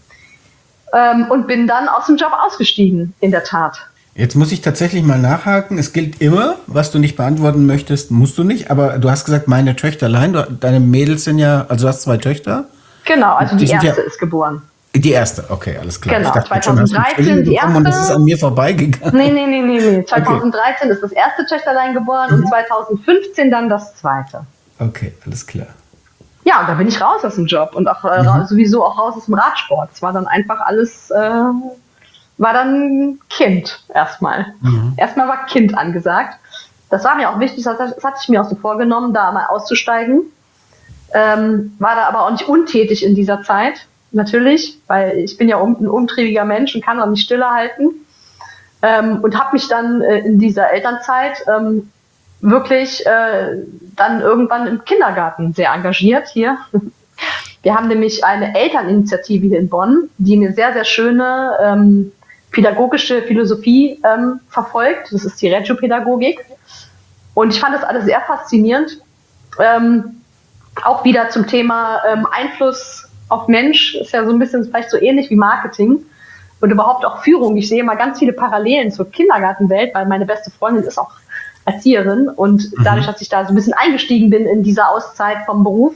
ähm, und bin dann aus dem Job ausgestiegen, in der Tat. Jetzt muss ich tatsächlich mal nachhaken. Es gilt immer, was du nicht beantworten möchtest, musst du nicht. Aber du hast gesagt, meine Töchterlein. Du, deine Mädels sind ja, also du hast zwei Töchter. Genau, also die, die erste ja, ist geboren. Die erste, okay, alles klar. Genau, ich dachte, zweitausenddreizehn schon, die erste. Und das ist an mir vorbeigegangen. Nee, nee, nee, nee, nee. zweitausenddreizehn okay. ist das erste Töchterlein geboren mhm. und zweitausendfünfzehn dann das zweite. Okay, alles klar. Ja, und da bin ich raus aus dem Job und auch äh, mhm. sowieso auch raus aus dem Radsport. Es war dann einfach alles, äh, war dann Kind erstmal. Mhm. Erstmal war Kind angesagt. Das war mir auch wichtig, das, das hatte ich mir auch so vorgenommen, da mal auszusteigen. Ähm, war da aber auch nicht untätig in dieser Zeit. Natürlich, weil ich bin ja um, ein umtriebiger Mensch und kann auch nicht stille halten. Ähm, und habe mich dann äh, in dieser Elternzeit ähm, wirklich äh, dann irgendwann im Kindergarten sehr engagiert hier. Wir haben nämlich eine Elterninitiative hier in Bonn, die eine sehr, sehr schöne ähm, pädagogische Philosophie ähm, verfolgt. Das ist die Reggio-Pädagogik. Und ich fand das alles sehr faszinierend. Ähm, auch wieder zum Thema ähm, Einfluss auf Mensch, ist ja so ein bisschen vielleicht so ähnlich wie Marketing. und überhaupt auch Führung. Ich sehe immer ganz viele Parallelen zur Kindergartenwelt, weil meine beste Freundin ist auch Erzieherin und mhm. dadurch, dass ich da so ein bisschen eingestiegen bin in dieser Auszeit vom Beruf,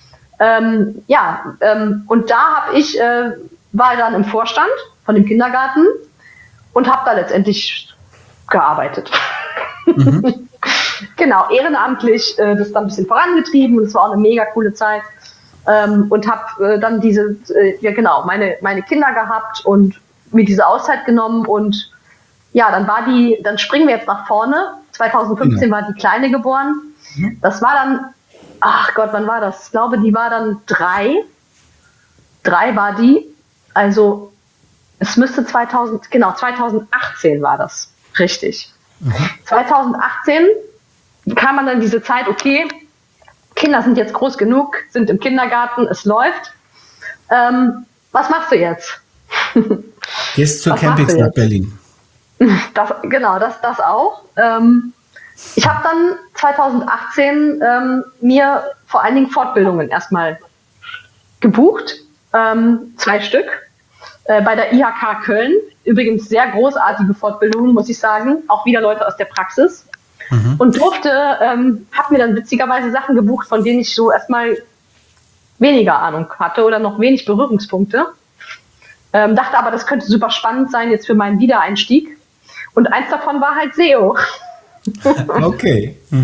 ähm, ja, ähm, und da habe ich, äh, war dann im Vorstand von dem Kindergarten und habe da letztendlich gearbeitet. Mhm. Genau, ehrenamtlich äh, das dann ein bisschen vorangetrieben und es war auch eine mega coole Zeit. Ähm, und habe äh, dann diese, äh, ja genau, meine, meine Kinder gehabt und mir diese Auszeit genommen und ja, dann war die, dann springen wir jetzt nach vorne. zwanzig fünfzehn ja. war die Kleine geboren. Mhm. Das war dann, ach Gott, wann war das? Ich glaube, die war dann drei. Drei war die. Also, es müsste zweitausend, genau, zwanzig achtzehn war das. Richtig. Mhm. zwanzig achtzehn kam man dann diese Zeit, okay, Kinder sind jetzt groß genug, sind im Kindergarten, es läuft. Ähm, was machst du jetzt? Gehst zur Campings nach Berlin. Das, genau, das, das auch. Ähm, ich habe dann zwanzig achtzehn ähm, mir vor allen Dingen Fortbildungen erstmal gebucht. Ähm, zwei Stück. Äh, bei der I H K Köln. Übrigens sehr großartige Fortbildungen, muss ich sagen. Auch wieder Leute aus der Praxis. Mhm. Und durfte, ähm, habe mir dann witzigerweise Sachen gebucht, von denen ich so erstmal weniger Ahnung hatte oder noch wenig Berührungspunkte. Ähm, dachte aber, das könnte super spannend sein jetzt für meinen Wiedereinstieg. Und eins davon war halt S E O. Okay. Mhm.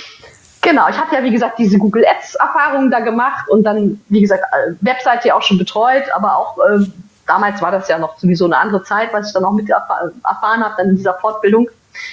Genau, ich hatte ja wie gesagt diese Google Ads-Erfahrung da gemacht und dann, wie gesagt, Webseite auch schon betreut, aber auch äh, damals war das ja noch sowieso eine andere Zeit, was ich dann auch mit erfahren habe, dann in dieser Fortbildung.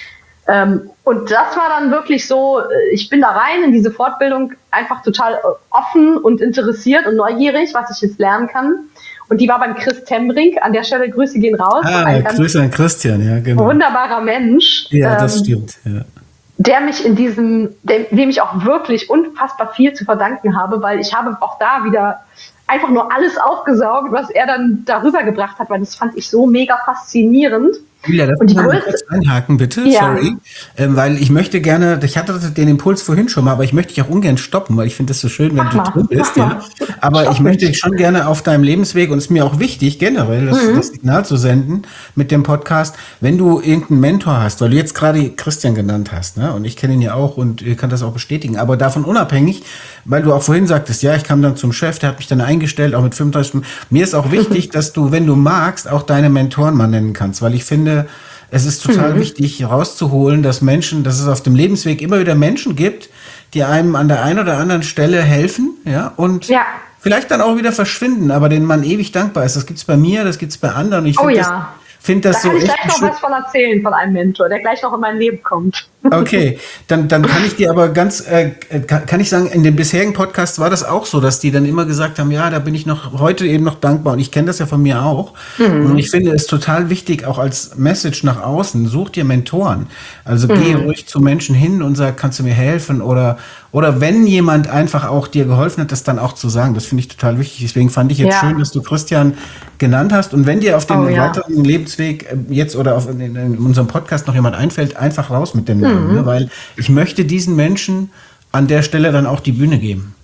Ähm, und das war dann wirklich so, ich bin da rein in diese Fortbildung einfach total offen und interessiert und neugierig, was ich jetzt lernen kann. Und die war beim Chris Tembrink, an der Stelle Grüße gehen raus. Ah, ein Grüße an Christian, ja, genau. Wunderbarer Mensch. Ja, das ähm, stimmt, ja. Der mich in diesem, dem, dem ich auch wirklich unfassbar viel zu verdanken habe, weil ich habe auch da wieder einfach nur alles aufgesaugt, was er dann darüber gebracht hat, weil das fand ich so mega faszinierend. Julia, darf ich mal kurz einhaken, bitte? Ja. Sorry. Ähm, weil ich möchte gerne, ich hatte den Impuls vorhin schon mal, aber ich möchte dich auch ungern stoppen, weil ich finde es so schön, wenn mach du mal, drin bist. Ja. Aber Stopp ich möchte dich schon gerne auf deinem Lebensweg, und es ist mir auch wichtig, generell das, mhm. das Signal zu senden mit dem Podcast, wenn du irgendeinen Mentor hast, weil du jetzt gerade Christian genannt hast, ne? Und ich kenne ihn ja auch und ihr kann das auch bestätigen, aber davon unabhängig, weil du auch vorhin sagtest, ja, ich kam dann zum Chef, der hat mich dann eingestellt, auch mit fünfunddreißig Stunden. Mir ist auch wichtig, dass du, wenn du magst, auch deine Mentoren mal nennen kannst, weil ich finde, es ist total mhm. wichtig herauszuholen, dass Menschen, dass es auf dem Lebensweg immer wieder Menschen gibt, die einem an der einen oder anderen Stelle helfen, ja, und ja. vielleicht dann auch wieder verschwinden, aber denen man ewig dankbar ist. Das gibt's bei mir, das gibt's bei anderen. Und ich oh finde ja. das, find das da kann so ich gleich noch was von erzählen, von einem Mentor, der gleich noch in mein Leben kommt. Okay, dann, dann kann ich dir aber ganz, äh, kann, kann ich sagen, in den bisherigen Podcasts war das auch so, dass die dann immer gesagt haben, ja, da bin ich noch heute eben noch dankbar und ich kenne das ja von mir auch. Mhm. Und ich finde es total wichtig, auch als Message nach außen, such dir Mentoren. Also mhm. geh ruhig zu Menschen hin und sag, kannst du mir helfen? Oder, oder wenn jemand einfach auch dir geholfen hat, das dann auch zu sagen. Das finde ich total wichtig. Deswegen fand ich jetzt ja. schön, dass du Christian genannt hast. Und wenn dir auf dem oh, ja. weiteren Lebensweg jetzt oder auf, in, in unserem Podcast noch jemand einfällt, einfach raus mit dem Namen. Mhm. Ne, weil ich möchte diesen Menschen an der Stelle dann auch die Bühne geben.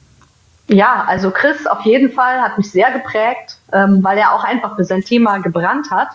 Ja, also Chris auf jeden Fall hat mich sehr geprägt, ähm, weil er auch einfach für sein Thema gebrannt hat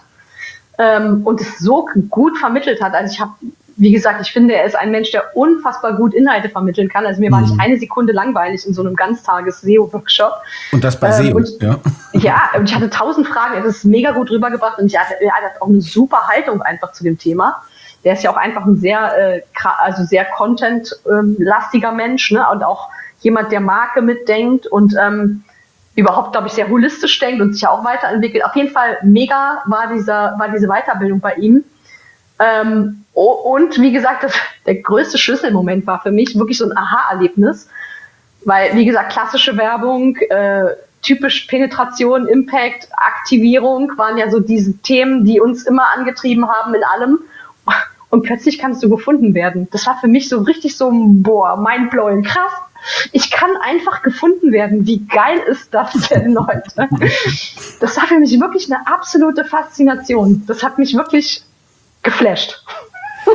ähm, und es so gut vermittelt hat. Also ich habe, wie gesagt, ich finde, er ist ein Mensch, der unfassbar gut Inhalte vermitteln kann. Also mir war mhm. nicht eine Sekunde langweilig in so einem Ganztages-S E O-Workshop. Und das bei ähm, S E O, und, ja. Ja, und ich hatte tausend Fragen, er hat es mega gut rübergebracht und ich hatte, er hat auch eine super Haltung einfach zu dem Thema. Der ist ja auch einfach ein sehr, äh, also sehr content-lastiger Mensch, ne? Und auch jemand, der Marke mitdenkt und ähm, überhaupt, glaube ich, sehr holistisch denkt und sich ja auch weiterentwickelt. Auf jeden Fall mega war dieser, war diese Weiterbildung bei ihm. Ähm, und wie gesagt, das, der größte Schlüsselmoment war für mich wirklich so ein Aha-Erlebnis, weil, wie gesagt, klassische Werbung, äh, typisch Penetration, Impact, Aktivierung waren ja so diese Themen, die uns immer angetrieben haben in allem. Und plötzlich kannst du gefunden werden. Das war für mich so richtig so, boah, mindblowing, krass. Ich kann einfach gefunden werden. Wie geil ist das denn, Leute? Das war für mich wirklich eine absolute Faszination. Das hat mich wirklich geflasht.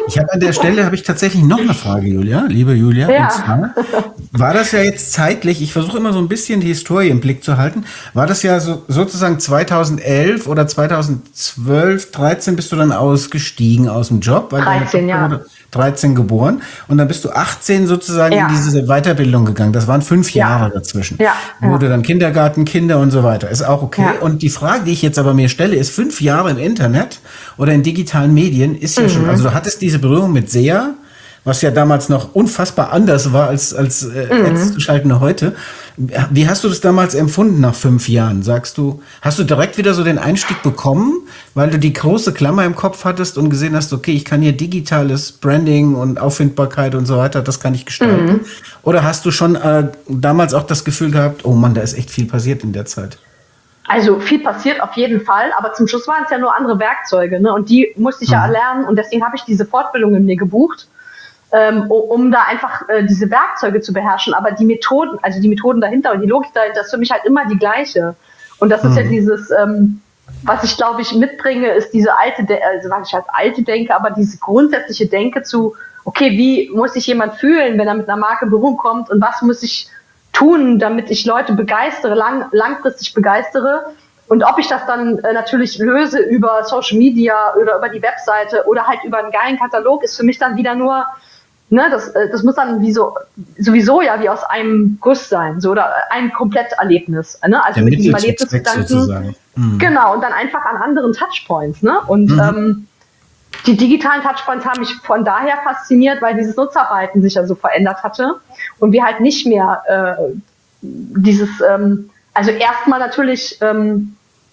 Ich habe an der Stelle habe ich tatsächlich noch eine Frage, Julia, liebe Julia. Ja. Und zwar war das ja jetzt zeitlich, ich versuche immer so ein bisschen die Historie im Blick zu halten, war das ja so, sozusagen zweitausendelf oder zweitausendzwölf, dreizehn bist du dann ausgestiegen aus dem Job? Weil dreizehn, ja. dreizehn geboren und dann bist du achtzehn sozusagen Ja. in diese Weiterbildung gegangen. Das waren fünf Ja. Jahre dazwischen. Ja. Wo Ja. du dann Kindergarten, Kinder und so weiter. Ist auch okay. Ja. Und die Frage, die ich jetzt aber mir stelle, ist fünf Jahre im Internet oder in digitalen Medien ist ja schon, also du hattest diese Berührung mit S E A, was ja damals noch unfassbar anders war als, als äh, Ads zu schalten heute. Wie hast du das damals empfunden nach fünf Jahren? Sagst du, hast du direkt wieder so den Einstieg bekommen, weil du die große Klammer im Kopf hattest und gesehen hast, okay, ich kann hier digitales Branding und Auffindbarkeit und so weiter, das kann ich gestalten? Mhm. Oder hast du schon äh, damals auch das Gefühl gehabt, oh Mann, da ist echt viel passiert in der Zeit? Also viel passiert auf jeden Fall, aber zum Schluss waren es ja nur andere Werkzeuge, ne? Und die musste ich mhm. ja erlernen und deswegen habe ich diese Fortbildung in mir gebucht, ähm, um da einfach äh, diese Werkzeuge zu beherrschen. Aber die Methoden, also die Methoden dahinter und die Logik dahinter ist für mich halt immer die gleiche. Und das mhm. ist ja dieses, ähm, was ich glaube ich mitbringe, ist diese alte, De- also was ich als alte denke, aber diese grundsätzliche Denke zu, okay, wie muss sich jemand fühlen, wenn er mit einer Marke in Berührung kommt und was muss ich tun, damit ich Leute begeistere, lang, langfristig begeistere. Und ob ich das dann äh, natürlich löse über Social Media oder über die Webseite oder halt über einen geilen Katalog, ist für mich dann wieder nur, ne, das, äh, das muss dann wie so, sowieso ja wie aus einem Guss sein, so, oder ein Kompletterlebnis. Ne? Also mit diesem Erlebnisgedanken. Mhm. Genau, und dann einfach an anderen Touchpoints. Ne? Und mhm. ähm, die digitalen Touchpoints haben mich von daher fasziniert, weil dieses Nutzerverhalten sich ja so verändert hatte und wir halt nicht mehr äh, dieses, ähm, also erstmal natürlich, ähm,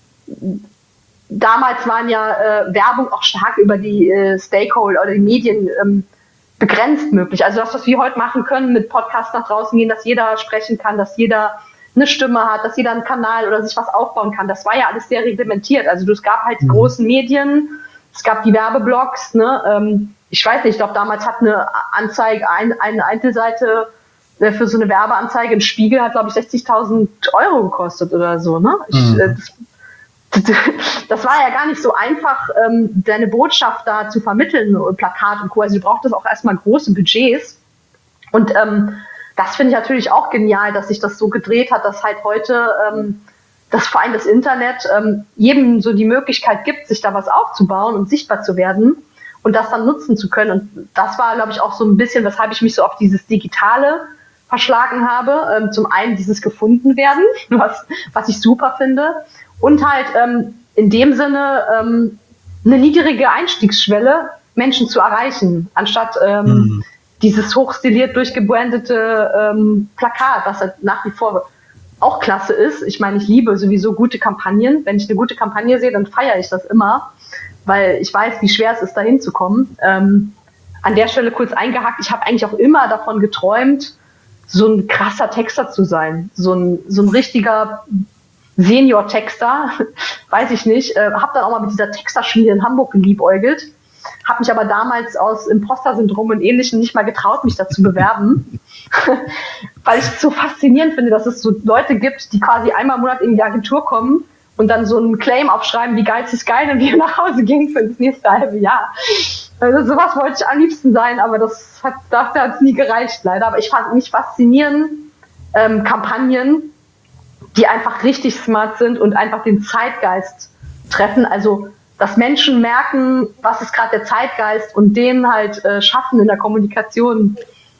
damals waren ja äh, Werbung auch stark über die äh, Stakeholder oder die Medien ähm, begrenzt möglich. Also das, was wir heute machen können, mit Podcasts nach draußen gehen, dass jeder sprechen kann, dass jeder eine Stimme hat, dass jeder einen Kanal oder sich was aufbauen kann, das war ja alles sehr reglementiert. Also es gab halt die großen Medien, es gab die Werbeblogs, ne? Ähm, ich weiß nicht, ich glaube, damals hat eine Anzeige, ein, eine Einzelseite äh, für so eine Werbeanzeige im Spiegel hat, glaube ich, sechzigtausend Euro gekostet oder so, ne? Ich, mhm. äh, das, das war ja gar nicht so einfach, ähm, deine Botschaft da zu vermitteln, Plakat und Co. Also du brauchtest auch erstmal große Budgets. Und ähm, das finde ich natürlich auch genial, dass sich das so gedreht hat, dass halt heute ähm, das vor allem das Internet ähm, jedem so die Möglichkeit gibt, sich da was aufzubauen und sichtbar zu werden und das dann nutzen zu können. Und das war, glaube ich, auch so ein bisschen, weshalb ich mich so auf dieses Digitale verschlagen habe. Ähm, zum einen dieses Gefundenwerden, was, was ich super finde. Und halt ähm, in dem Sinne ähm, eine niedrige Einstiegsschwelle, Menschen zu erreichen, anstatt ähm, mhm. dieses hochstiliert durchgebrandete ähm, Plakat, was halt nach wie vor auch klasse ist. Ich meine, ich liebe sowieso gute Kampagnen. Wenn ich eine gute Kampagne sehe, dann feiere ich das immer, weil ich weiß, wie schwer es ist, da hinzukommen. Ähm, an der Stelle kurz eingehakt, ich habe eigentlich auch immer davon geträumt, so ein krasser Texter zu sein. So ein, so ein richtiger Senior-Texter, weiß ich nicht. Äh, habe dann auch mal mit dieser Texterschmiede in Hamburg geliebäugelt. Habe mich aber damals aus Imposter-Syndrom und Ähnlichem nicht mal getraut, mich dazu bewerben. Weil ich es so faszinierend finde, dass es so Leute gibt, die quasi einmal im Monat in die Agentur kommen und dann so einen Claim aufschreiben, wie geil ist geil und wir nach Hause gehen für das nächste halbe Jahr. Also sowas wollte ich am liebsten sein, aber das hat, dafür hat es nie gereicht, leider. Aber ich fand mich faszinieren, ähm, Kampagnen, die einfach richtig smart sind und einfach den Zeitgeist treffen. Also dass Menschen merken, was ist gerade der Zeitgeist und den halt äh, schaffen in der Kommunikation.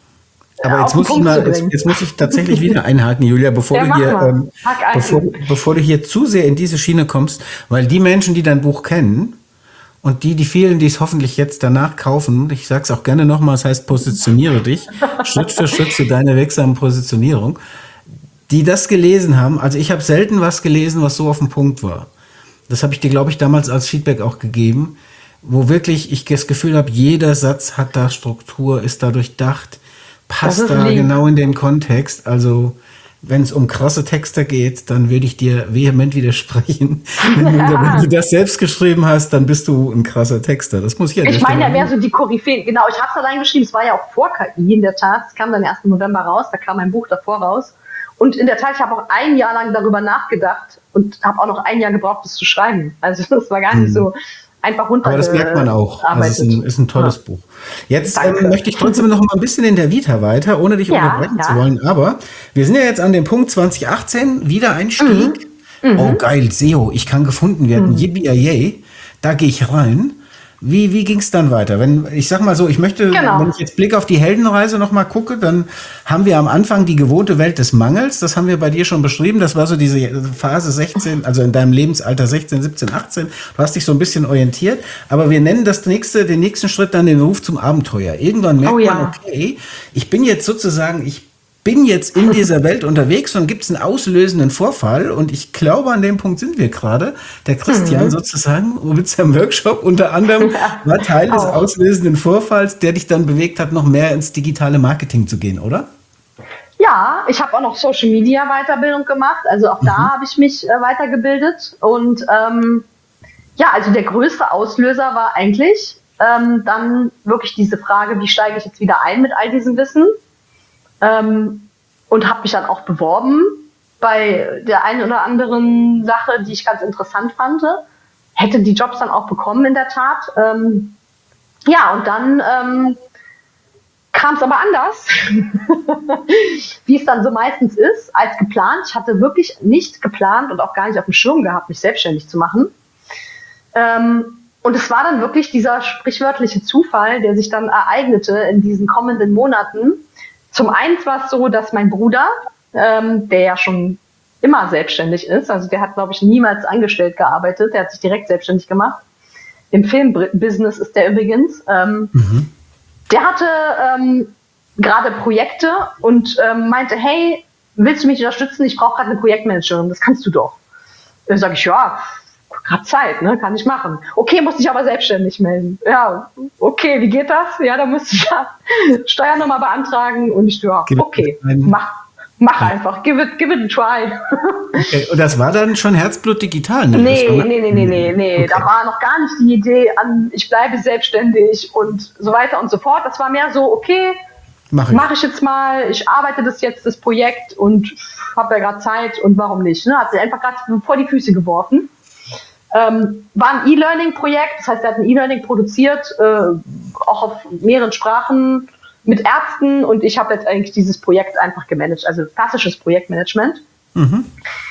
Äh, Aber jetzt muss, ich mal, jetzt, jetzt muss ich tatsächlich wieder einhaken, Julia, bevor, ja, du hier, ähm, bevor, bevor du hier zu sehr in diese Schiene kommst, weil die Menschen, die dein Buch kennen und die, die vielen, die es hoffentlich jetzt danach kaufen, ich sag's auch gerne nochmal, es heißt, positioniere dich, Schritt für Schritt zu deiner wirksamen Positionierung, die das gelesen haben. Also ich habe selten was gelesen, was so auf den Punkt war. Das habe ich dir, glaube ich, damals als Feedback auch gegeben, wo wirklich ich das Gefühl habe, jeder Satz hat da Struktur, ist da durchdacht, passt da lieb. Genau in den Kontext. Also wenn es um krasse Texte geht, dann würde ich dir vehement widersprechen. Wenn, ja. du, wenn du das selbst geschrieben hast, dann bist du ein krasser Texter. Das muss ich ja Ich meine ja mehr so die Koryphäen. Genau, ich habe es allein geschrieben, es war ja auch vor K I in der Tat. Es kam dann ersten November raus, da kam mein Buch davor raus. Und in der Tat, ich habe auch ein Jahr lang darüber nachgedacht und habe auch noch ein Jahr gebraucht, das zu schreiben. Also das war gar nicht so einfach runter. Aber das merkt man auch. Also es ist ein, ist ein tolles ja. Buch. Jetzt ähm, möchte ich trotzdem noch mal ein bisschen in der Vita weiter, ohne dich ja, unterbrechen ja. zu wollen. Aber wir sind ja jetzt an dem Punkt zwanzig achtzehn, Wiedereinstieg. Mhm. Oh geil, S E O, ich kann gefunden werden. Mhm. Yippie, da gehe ich rein. Wie, wie ging es dann weiter? Wenn, ich sag mal so, ich möchte, genau. wenn ich jetzt Blick auf die Heldenreise noch mal gucke, dann haben wir am Anfang die gewohnte Welt des Mangels. Das haben wir bei dir schon beschrieben. Das war so diese Phase sechzehn, also in deinem Lebensalter sechzehn, siebzehn, achtzehn. Du hast dich so ein bisschen orientiert. Aber wir nennen das nächste, den nächsten Schritt dann den Ruf zum Abenteuer. Irgendwann merkt oh, ja. man, okay, ich bin jetzt sozusagen, ich bin jetzt in dieser Welt unterwegs und gibt es einen auslösenden Vorfall und ich glaube, an dem Punkt sind wir gerade. Der Christian mhm. sozusagen mit seinem Workshop unter anderem ja, war Teil des auch. auslösenden Vorfalls, der dich dann bewegt hat, noch mehr ins digitale Marketing zu gehen, oder? Ja, ich habe auch noch Social Media Weiterbildung gemacht, also auch mhm. da habe ich mich äh, weitergebildet und ähm, ja, also der größte Auslöser war eigentlich ähm, dann wirklich diese Frage, wie steige ich jetzt wieder ein mit all diesem Wissen? Ähm, und habe mich dann auch beworben bei der einen oder anderen Sache, die ich ganz interessant fand. Hätte die Jobs dann auch bekommen in der Tat. Ähm, ja, und dann ähm, kam es aber anders, wie es dann so meistens ist, als geplant. Ich hatte wirklich nicht geplant und auch gar nicht auf dem Schirm gehabt, mich selbstständig zu machen. Ähm, und es war dann wirklich dieser sprichwörtliche Zufall, der sich dann ereignete in diesen kommenden Monaten. Zum einen war es so, dass mein Bruder, ähm, der ja schon immer selbstständig ist, also der hat, glaube ich, niemals angestellt gearbeitet, der hat sich direkt selbstständig gemacht. Im Filmbusiness ist der übrigens. Ähm, mhm. Der hatte ähm, gerade Projekte und ähm, meinte, hey, willst du mich unterstützen? Ich brauche gerade eine Projektmanagerin, das kannst du doch. Dann sage ich, ja, gerade Zeit, ne, kann ich machen. Okay, muss ich aber selbstständig melden. Ja, okay, wie geht das? Ja, da müsste ich ja Steuernummer beantragen und ich, ja, okay, mach, mach ja. einfach, give it, give it a try. Okay, und das war dann schon Herzblut digital, ne? Nee, nee, nee, nee, nee, nee, okay. Da war noch gar nicht die Idee an, ich bleibe selbstständig und so weiter und so fort. Das war mehr so, okay, mach ich, mach ich jetzt mal, ich arbeite das jetzt, das Projekt und habe ja gerade Zeit und warum nicht, ne? Hat sich einfach gerade vor die Füße geworfen. Ähm, war ein E-Learning-Projekt, das heißt, er hat ein E-Learning produziert, äh, auch auf mehreren Sprachen mit Ärzten und ich habe jetzt eigentlich dieses Projekt einfach gemanagt, also klassisches Projektmanagement. Mhm.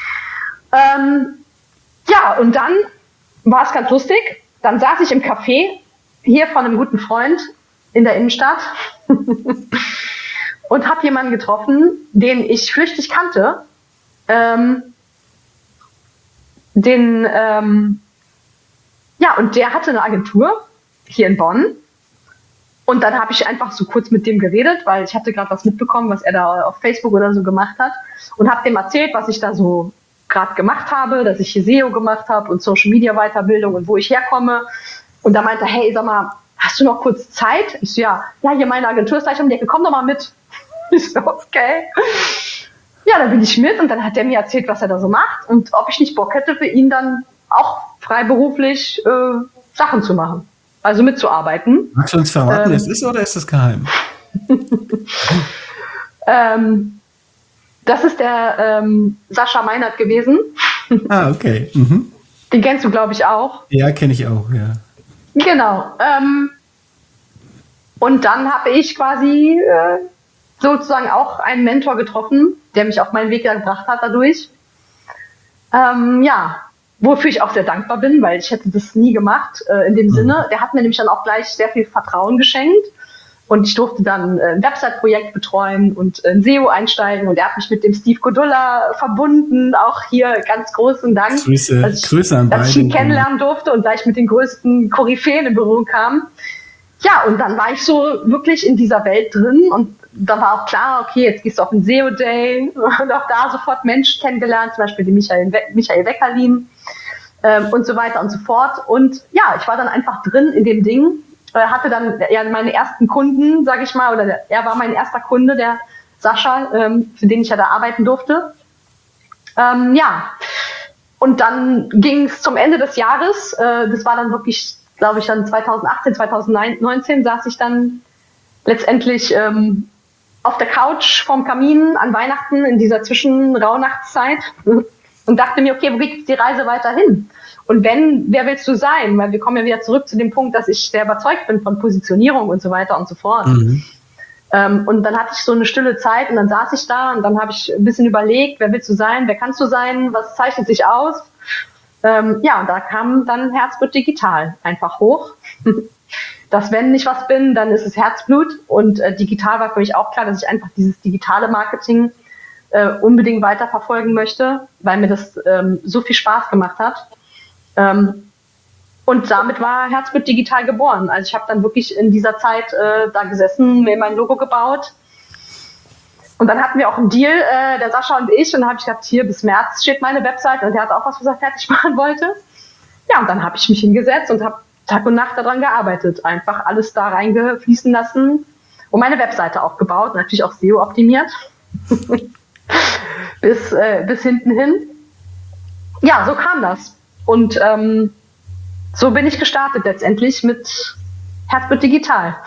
Ähm, ja, und dann war es ganz lustig, dann saß ich im Café hier von einem guten Freund in der Innenstadt und habe jemanden getroffen, den ich flüchtig kannte, ähm, Den, ähm, ja, und der hatte eine Agentur hier in Bonn. Und dann habe ich einfach so kurz mit dem geredet, weil ich hatte gerade was mitbekommen, was er da auf Facebook oder so gemacht hat. Und habe dem erzählt, was ich da so gerade gemacht habe, dass ich hier S E O gemacht habe und Social Media Weiterbildung und wo ich herkomme. Und da meinte er, hey, sag mal, hast du noch kurz Zeit? Ich so, ja, ja, hier meine Agentur ist gleich um die Ecke, komm doch mal mit. Ich so, okay. Ja, dann bin ich mit und dann hat der mir erzählt, was er da so macht und ob ich nicht Bock hätte, für ihn dann auch freiberuflich äh, Sachen zu machen, also mitzuarbeiten. Magst du uns verraten, wer es ist oder ist das geheim? ähm, das ist der ähm, Sascha Meinert gewesen. Ah, okay. Mhm. Den kennst du, glaube ich, auch. Ja, kenne ich auch, ja. Genau. Ähm, und dann habe ich quasi äh, sozusagen auch einen Mentor getroffen, der mich auf meinen Weg gebracht hat dadurch. Ähm, ja, wofür ich auch sehr dankbar bin, weil ich hätte das nie gemacht äh, in dem mhm. Sinne. Der hat mir nämlich dann auch gleich sehr viel Vertrauen geschenkt und ich durfte dann äh, ein Website-Projekt betreuen und in S E O einsteigen und er hat mich mit dem Steve Godulla verbunden, auch hier ganz großen Dank, Grüße, dass ich, Grüße an dass ich ihn kennenlernen durfte und gleich mit den größten Koryphäen in Berührung kam. Ja, und dann war ich so wirklich in dieser Welt drin und da war auch klar, okay, jetzt gehst du auf den S E O-Day und auch da sofort Menschen kennengelernt, zum Beispiel die Michael, We- Michael Weckerlin ähm, und so weiter und so fort. Und ja, ich war dann einfach drin in dem Ding, äh, hatte dann ja meine ersten Kunden, sage ich mal, oder der, er war mein erster Kunde, der Sascha, ähm, für den ich ja da arbeiten durfte. Ähm, ja, und dann ging es zum Ende des Jahres, äh, das war dann wirklich, glaube ich, dann zwanzig achtzehn, zwanzig neunzehn saß ich dann letztendlich ähm, auf der Couch vorm Kamin an Weihnachten in dieser Zwischenrauhnachtszeit und dachte mir, okay, wo geht jetzt die Reise weiter hin? Und wenn, wer willst du sein? Weil wir kommen ja wieder zurück zu dem Punkt, dass ich sehr überzeugt bin von Positionierung und so weiter und so fort. Mhm. Ähm, und dann hatte ich so eine stille Zeit und dann saß ich da und dann habe ich ein bisschen überlegt, wer willst du sein, wer kannst du sein, was zeichnet sich aus? Ähm, ja, und da kam dann Herzblut digital einfach hoch. Dass wenn ich was bin, dann ist es Herzblut. Und äh, digital war für mich auch klar, dass ich einfach dieses digitale Marketing äh, unbedingt weiterverfolgen möchte, weil mir das ähm, so viel Spaß gemacht hat. Ähm, und damit war Herzblut digital geboren. Also ich habe dann wirklich in dieser Zeit äh, da gesessen, mir mein Logo gebaut. Und dann hatten wir auch einen Deal, äh, der Sascha und ich. Und dann habe ich gedacht, hier bis März steht meine Website. Und der hat auch was, was er fertig machen wollte. Ja, und dann habe ich mich hingesetzt und habe Tag und Nacht daran gearbeitet. Einfach alles da reingefließen lassen und meine Webseite aufgebaut. Natürlich auch S E O optimiert. bis, äh, bis hinten hin. Ja, so kam das. Und ähm, so bin ich gestartet letztendlich mit Herzblut digital.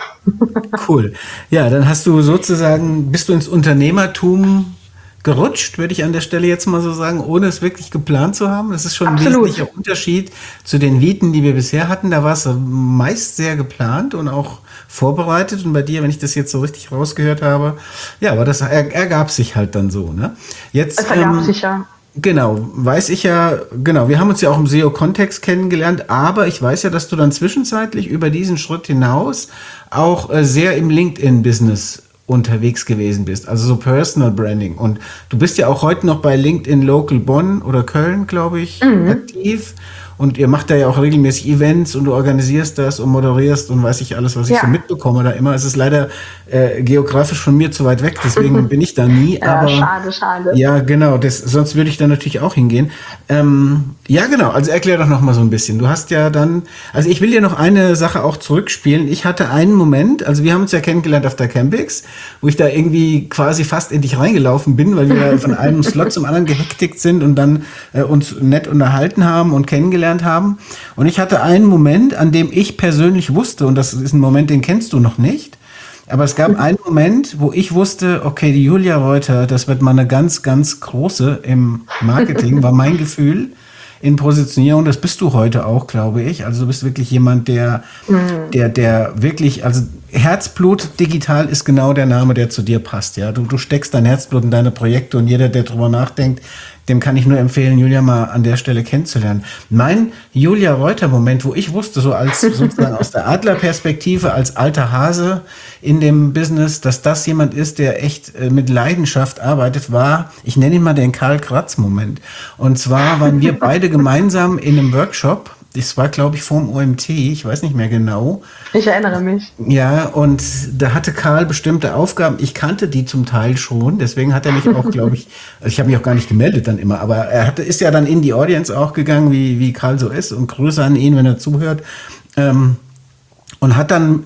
Cool. Ja, dann hast du sozusagen, bist du ins Unternehmertum gerutscht, würde ich an der Stelle jetzt mal so sagen, ohne es wirklich geplant zu haben. Das ist schon Absolut. Ein wesentlicher Unterschied zu den Viten, die wir bisher hatten. Da war es meist sehr geplant und auch vorbereitet. Und bei dir, wenn ich das jetzt so richtig rausgehört habe, ja, aber das er, ergab sich halt dann so. Ne? Jetzt, es ergab ähm, sich, ja. Genau, weiß ich ja, genau, wir haben uns ja auch im S E O-Kontext kennengelernt, aber ich weiß ja, dass du dann zwischenzeitlich über diesen Schritt hinaus auch äh, sehr im LinkedIn-Business unterwegs gewesen bist, also so Personal Branding. Und du bist ja auch heute noch bei LinkedIn Local Bonn oder Köln, glaube ich, mhm. aktiv. Und ihr macht da ja auch regelmäßig Events und du organisierst das und moderierst und weiß ich alles, was ich ja. so mitbekomme da immer. Es ist leider äh, geografisch von mir zu weit weg, deswegen bin ich da nie. Ja, aber, schade, schade. Ja, genau, das, sonst würde ich da natürlich auch hingehen. Ähm, ja, genau, also erklär doch noch mal so ein bisschen. Du hast ja dann, also ich will dir noch eine Sache auch zurückspielen. Ich hatte einen Moment, also wir haben uns ja kennengelernt auf der Campix, wo ich da irgendwie quasi fast in dich reingelaufen bin, weil wir von einem Slot zum anderen gehektigt sind und dann äh, uns nett unterhalten haben und kennengelernt haben. Und ich hatte einen Moment, an dem ich persönlich wusste, und das ist ein Moment, den kennst du noch nicht, aber es gab einen Moment, wo ich wusste, okay, die Julia Reuter, das wird mal eine ganz, ganz große im Marketing, war mein Gefühl in Positionierung. Das bist du heute auch, glaube ich. Also du bist wirklich jemand, der, mhm. der, der wirklich, also Herzblut digital ist genau der Name, der zu dir passt. Ja, du, du steckst dein Herzblut in deine Projekte und jeder, der drüber nachdenkt, dem kann ich nur empfehlen, Julia mal an der Stelle kennenzulernen. Mein Julia Reuter-Moment, wo ich wusste, so als sozusagen aus der Adlerperspektive, als alter Hase in dem Business, dass das jemand ist, der echt äh, mit Leidenschaft arbeitet, war, ich nenne ihn mal den Karl-Kratz-Moment. Und zwar waren wir beide gemeinsam in einem Workshop. Das war, glaube ich, vorm O M T, ich weiß nicht mehr genau. Ich erinnere mich. Ja, und da hatte Karl bestimmte Aufgaben. Ich kannte die zum Teil schon, deswegen hat er mich auch, glaube ich, also ich habe mich auch gar nicht gemeldet dann immer, aber er hatte, ist ja dann in die Audience auch gegangen, wie, wie Karl so ist, und Grüße an ihn, wenn er zuhört. Ähm, und hat dann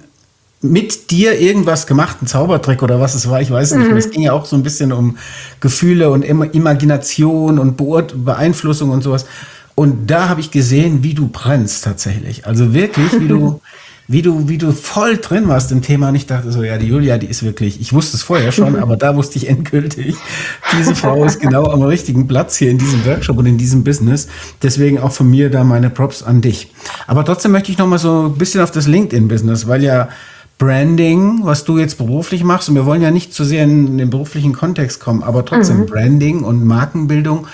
mit dir irgendwas gemacht, ein Zaubertrick oder was es war, ich weiß es nicht mehr. Es ging ja auch so ein bisschen um Gefühle und Imagination und Beeinflussung und sowas. Und da habe ich gesehen, wie du brennst tatsächlich. Also wirklich, wie du, wie du, wie du voll drin warst im Thema. Und ich dachte so, ja, die Julia, die ist wirklich, ich wusste es vorher schon, aber da wusste ich endgültig, diese Frau ist genau am richtigen Platz hier in diesem Workshop und in diesem Business. Deswegen auch von mir da meine Props an dich. Aber trotzdem möchte ich noch mal so ein bisschen auf das LinkedIn-Business, weil ja Branding, was du jetzt beruflich machst, und wir wollen ja nicht zu sehr in den beruflichen Kontext kommen, aber trotzdem mhm. Branding und Markenbildung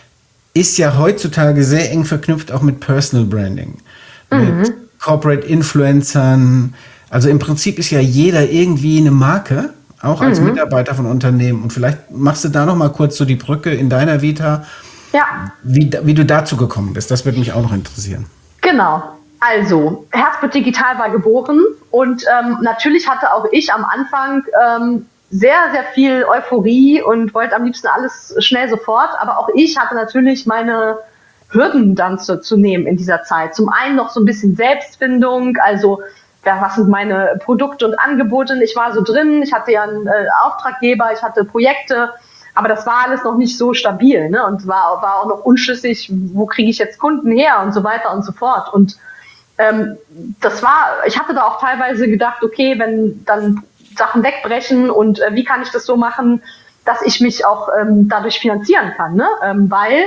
ist ja heutzutage sehr eng verknüpft auch mit Personal Branding, mhm. mit Corporate Influencern. Also im Prinzip ist ja jeder irgendwie eine Marke, auch als mhm. Mitarbeiter von Unternehmen. Und vielleicht machst du da noch mal kurz so die Brücke in deiner Vita, ja. wie, wie du dazu gekommen bist. Das würde mich auch noch interessieren. Genau. Also, Herzblut digital war geboren und ähm, natürlich hatte auch ich am Anfang ähm, sehr, sehr viel Euphorie und wollte am liebsten alles schnell sofort. Aber auch ich hatte natürlich meine Hürden dann zu, zu nehmen in dieser Zeit. Zum einen noch so ein bisschen Selbstfindung, also ja, was sind meine Produkte und Angebote? Ich war so drin, ich hatte ja einen äh, Auftraggeber, ich hatte Projekte, aber das war alles noch nicht so stabil, ne? Und war, war auch noch unschlüssig, wo kriege ich jetzt Kunden her und so weiter und so fort. Und ähm, das war, ich hatte da auch teilweise gedacht, okay, wenn dann Sachen wegbrechen und äh, wie kann ich das so machen, dass ich mich auch ähm, dadurch finanzieren kann, ne? Ähm, weil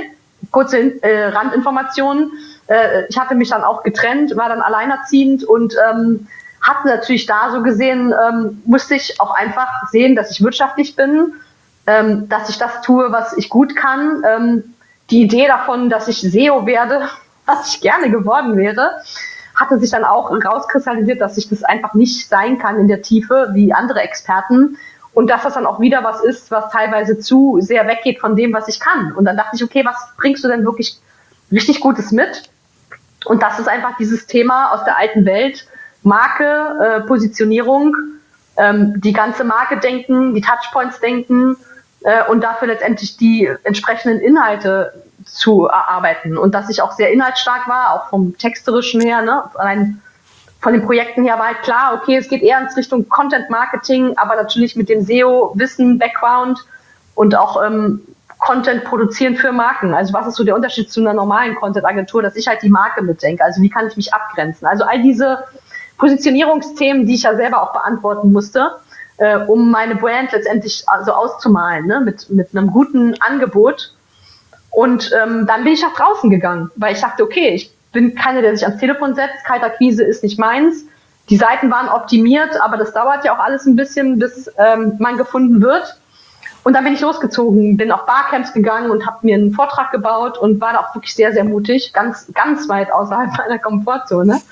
kurze äh, Randinformationen. Äh, ich hatte mich dann auch getrennt, war dann alleinerziehend und ähm, hatte natürlich da so gesehen, ähm, musste ich auch einfach sehen, dass ich wirtschaftlich bin, ähm, dass ich das tue, was ich gut kann. Ähm, die Idee davon, dass ich S E O werde, was ich gerne geworden wäre, hatte sich dann auch rauskristallisiert, dass ich das einfach nicht sein kann in der Tiefe wie andere Experten und dass das dann auch wieder was ist, was teilweise zu sehr weggeht von dem, was ich kann. Und dann dachte ich, okay, was bringst du denn wirklich richtig Gutes mit? Und das ist einfach dieses Thema aus der alten Welt, Marke, äh, Positionierung, ähm, die ganze Marke denken, die Touchpoints denken äh, und dafür letztendlich die entsprechenden Inhalte zu erarbeiten. Und dass ich auch sehr inhaltsstark war, auch vom Texterischen her, ne, allein von den Projekten her war halt klar, okay, es geht eher in Richtung Content Marketing, aber natürlich mit dem S E O-Wissen, Background und auch ähm, Content produzieren für Marken. Also was ist so der Unterschied zu einer normalen Content-Agentur, dass ich halt die Marke mitdenke? Also wie kann ich mich abgrenzen? Also all diese Positionierungsthemen, die ich ja selber auch beantworten musste, äh, um meine Brand letztendlich also auszumalen, ne, mit, mit einem guten Angebot. Und ähm, dann bin ich nach draußen gegangen, weil ich dachte, okay, ich bin keiner, der sich ans Telefon setzt, Kaltakquise ist nicht meins. Die Seiten waren optimiert, aber das dauert ja auch alles ein bisschen, bis ähm, man gefunden wird. Und dann bin ich losgezogen, bin auf Barcamps gegangen und habe mir einen Vortrag gebaut und war da auch wirklich sehr, sehr mutig, ganz, ganz weit außerhalb meiner Komfortzone.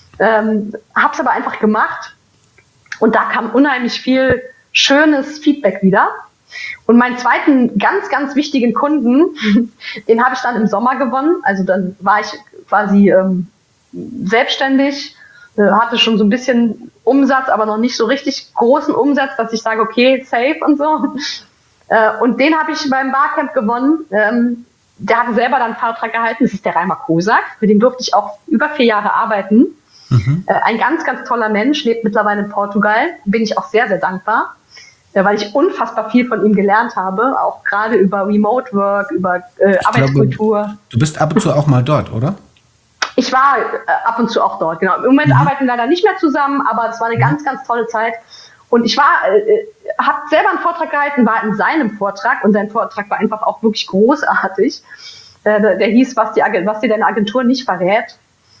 Ähm, habe es aber einfach gemacht und da kam unheimlich viel schönes Feedback wieder. Und meinen zweiten ganz, ganz wichtigen Kunden, den habe ich dann im Sommer gewonnen. Also dann war ich quasi ähm, selbstständig, äh, hatte schon so ein bisschen Umsatz, aber noch nicht so richtig großen Umsatz, dass ich sage, okay, safe und so. Äh, und den habe ich beim Barcamp gewonnen. Ähm, der hatte selber dann einen Vortrag gehalten, das ist der Reimer Kosak. Mit dem durfte ich auch über vier Jahre arbeiten. Mhm. Äh, ein ganz, ganz toller Mensch, lebt mittlerweile in Portugal. Bin ich auch sehr, sehr dankbar. Ja, weil ich unfassbar viel von ihm gelernt habe, auch gerade über Remote Work, über äh, Arbeitskultur. Glaube, du bist ab und zu auch mal dort, oder? Ich war äh, ab und zu auch dort, genau. Im Moment mhm. arbeiten wir leider nicht mehr zusammen, aber es war eine mhm. ganz, ganz tolle Zeit. Und ich war, äh, habe selber einen Vortrag gehalten, war in seinem Vortrag und sein Vortrag war einfach auch wirklich großartig. Äh, der, der hieß, was, die, was dir deine Agentur nicht verrät.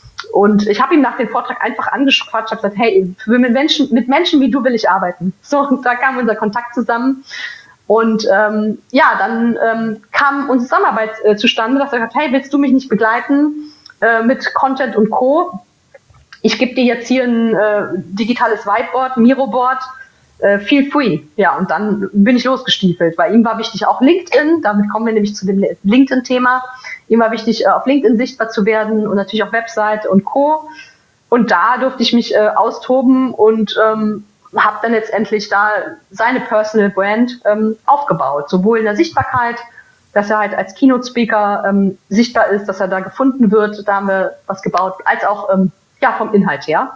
Und ich habe ihm nach dem Vortrag einfach angequatscht, habe gesagt, hey, mit Menschen, mit Menschen wie du will ich arbeiten. So, und da kam unser Kontakt zusammen. Und ähm, ja, dann ähm, kam unsere Zusammenarbeit äh, zustande, dass er gesagt hat, hey, willst du mich nicht begleiten äh, mit Content und Co.? Ich gebe dir jetzt hier ein äh, digitales Whiteboard, Miroboard, äh, feel free. Ja, und dann bin ich losgestiefelt. Bei ihm war wichtig auch LinkedIn, damit kommen wir nämlich zu dem LinkedIn-Thema. Ihm war wichtig, auf LinkedIn sichtbar zu werden und natürlich auf Website und Co. Und da durfte ich mich äh, austoben und ähm, habe dann letztendlich da seine Personal Brand ähm, aufgebaut. Sowohl in der Sichtbarkeit, dass er halt als Keynote-Speaker ähm, sichtbar ist, dass er da gefunden wird, da haben wir was gebaut, als auch ähm, ja vom Inhalt her.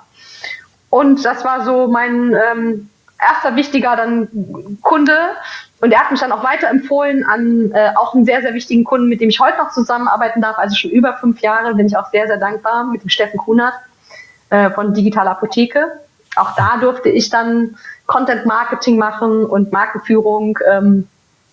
Und das war so mein ähm, erster wichtiger dann Kunde. Und er hat mich dann auch weiterempfohlen an äh, auch einen sehr, sehr wichtigen Kunden, mit dem ich heute noch zusammenarbeiten darf. Also schon über fünf Jahre bin ich auch sehr, sehr dankbar, mit dem Steffen Kunert äh, von Digitale Apotheke. Auch da durfte ich dann Content Marketing machen und Markenführung. Ähm,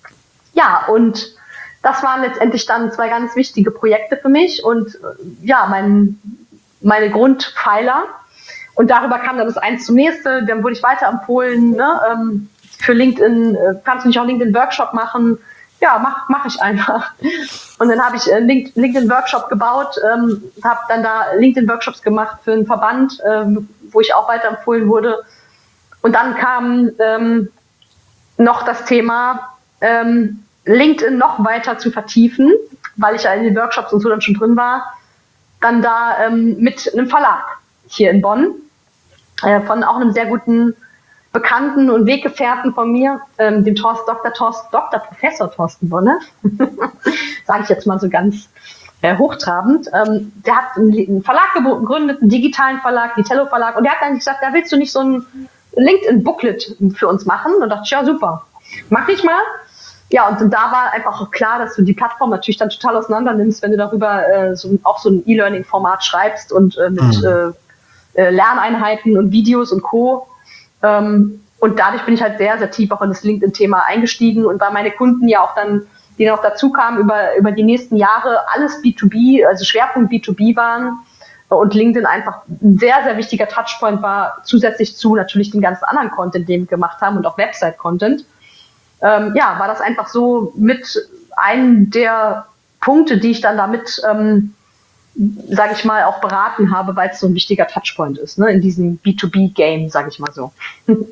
ja, und das waren letztendlich dann zwei ganz wichtige Projekte für mich und äh, ja, mein, meine Grundpfeiler. Und darüber kam dann das eins zum nächsten. Dann wurde ich weiterempfohlen, ne, ähm, für LinkedIn, äh, kannst du nicht auch LinkedIn-Workshop machen? Ja, mach, mach ich einfach. Und dann habe ich äh, LinkedIn-Workshop gebaut, ähm, habe dann da LinkedIn-Workshops gemacht für einen Verband, ähm, wo ich auch weiterempfohlen wurde. Und dann kam ähm, noch das Thema, ähm, LinkedIn noch weiter zu vertiefen, weil ich ja in den Workshops und so dann schon drin war. Dann da ähm, mit einem Verlag hier in Bonn, äh, von auch einem sehr guten Bekannten und Weggefährten von mir, ähm, dem Thorsten, Doktor Thorsten, Doktor Professor Thorsten Bonne, sage ich jetzt mal so ganz äh, hochtrabend. Ähm, der hat einen, einen Verlag gegründet, einen digitalen Verlag, die Tello Verlag, und der hat dann gesagt, da willst du nicht so ein LinkedIn-Booklet für uns machen? Und dachte ich, ja super, mach ich mal. Ja, und da war einfach auch klar, dass du die Plattform natürlich dann total auseinander nimmst, wenn du darüber äh, so, auch so ein E-Learning-Format schreibst und äh, mit mhm. äh, Lerneinheiten und Videos und Co. Ähm, und dadurch bin ich halt sehr, sehr tief auch in das LinkedIn-Thema eingestiegen und weil meine Kunden ja auch dann die noch dazu kamen über, über die nächsten Jahre, alles B zwei B, also Schwerpunkt B zwei B waren und LinkedIn einfach ein sehr, sehr wichtiger Touchpoint war, zusätzlich zu natürlich den ganzen anderen Content, den wir gemacht haben und auch Website-Content. Ähm, ja, war das einfach so mit einem der Punkte, die ich dann damit, ähm, sage ich mal, auch beraten habe, weil es so ein wichtiger Touchpoint ist, ne, in diesem B zwei B-Game, sage ich mal so.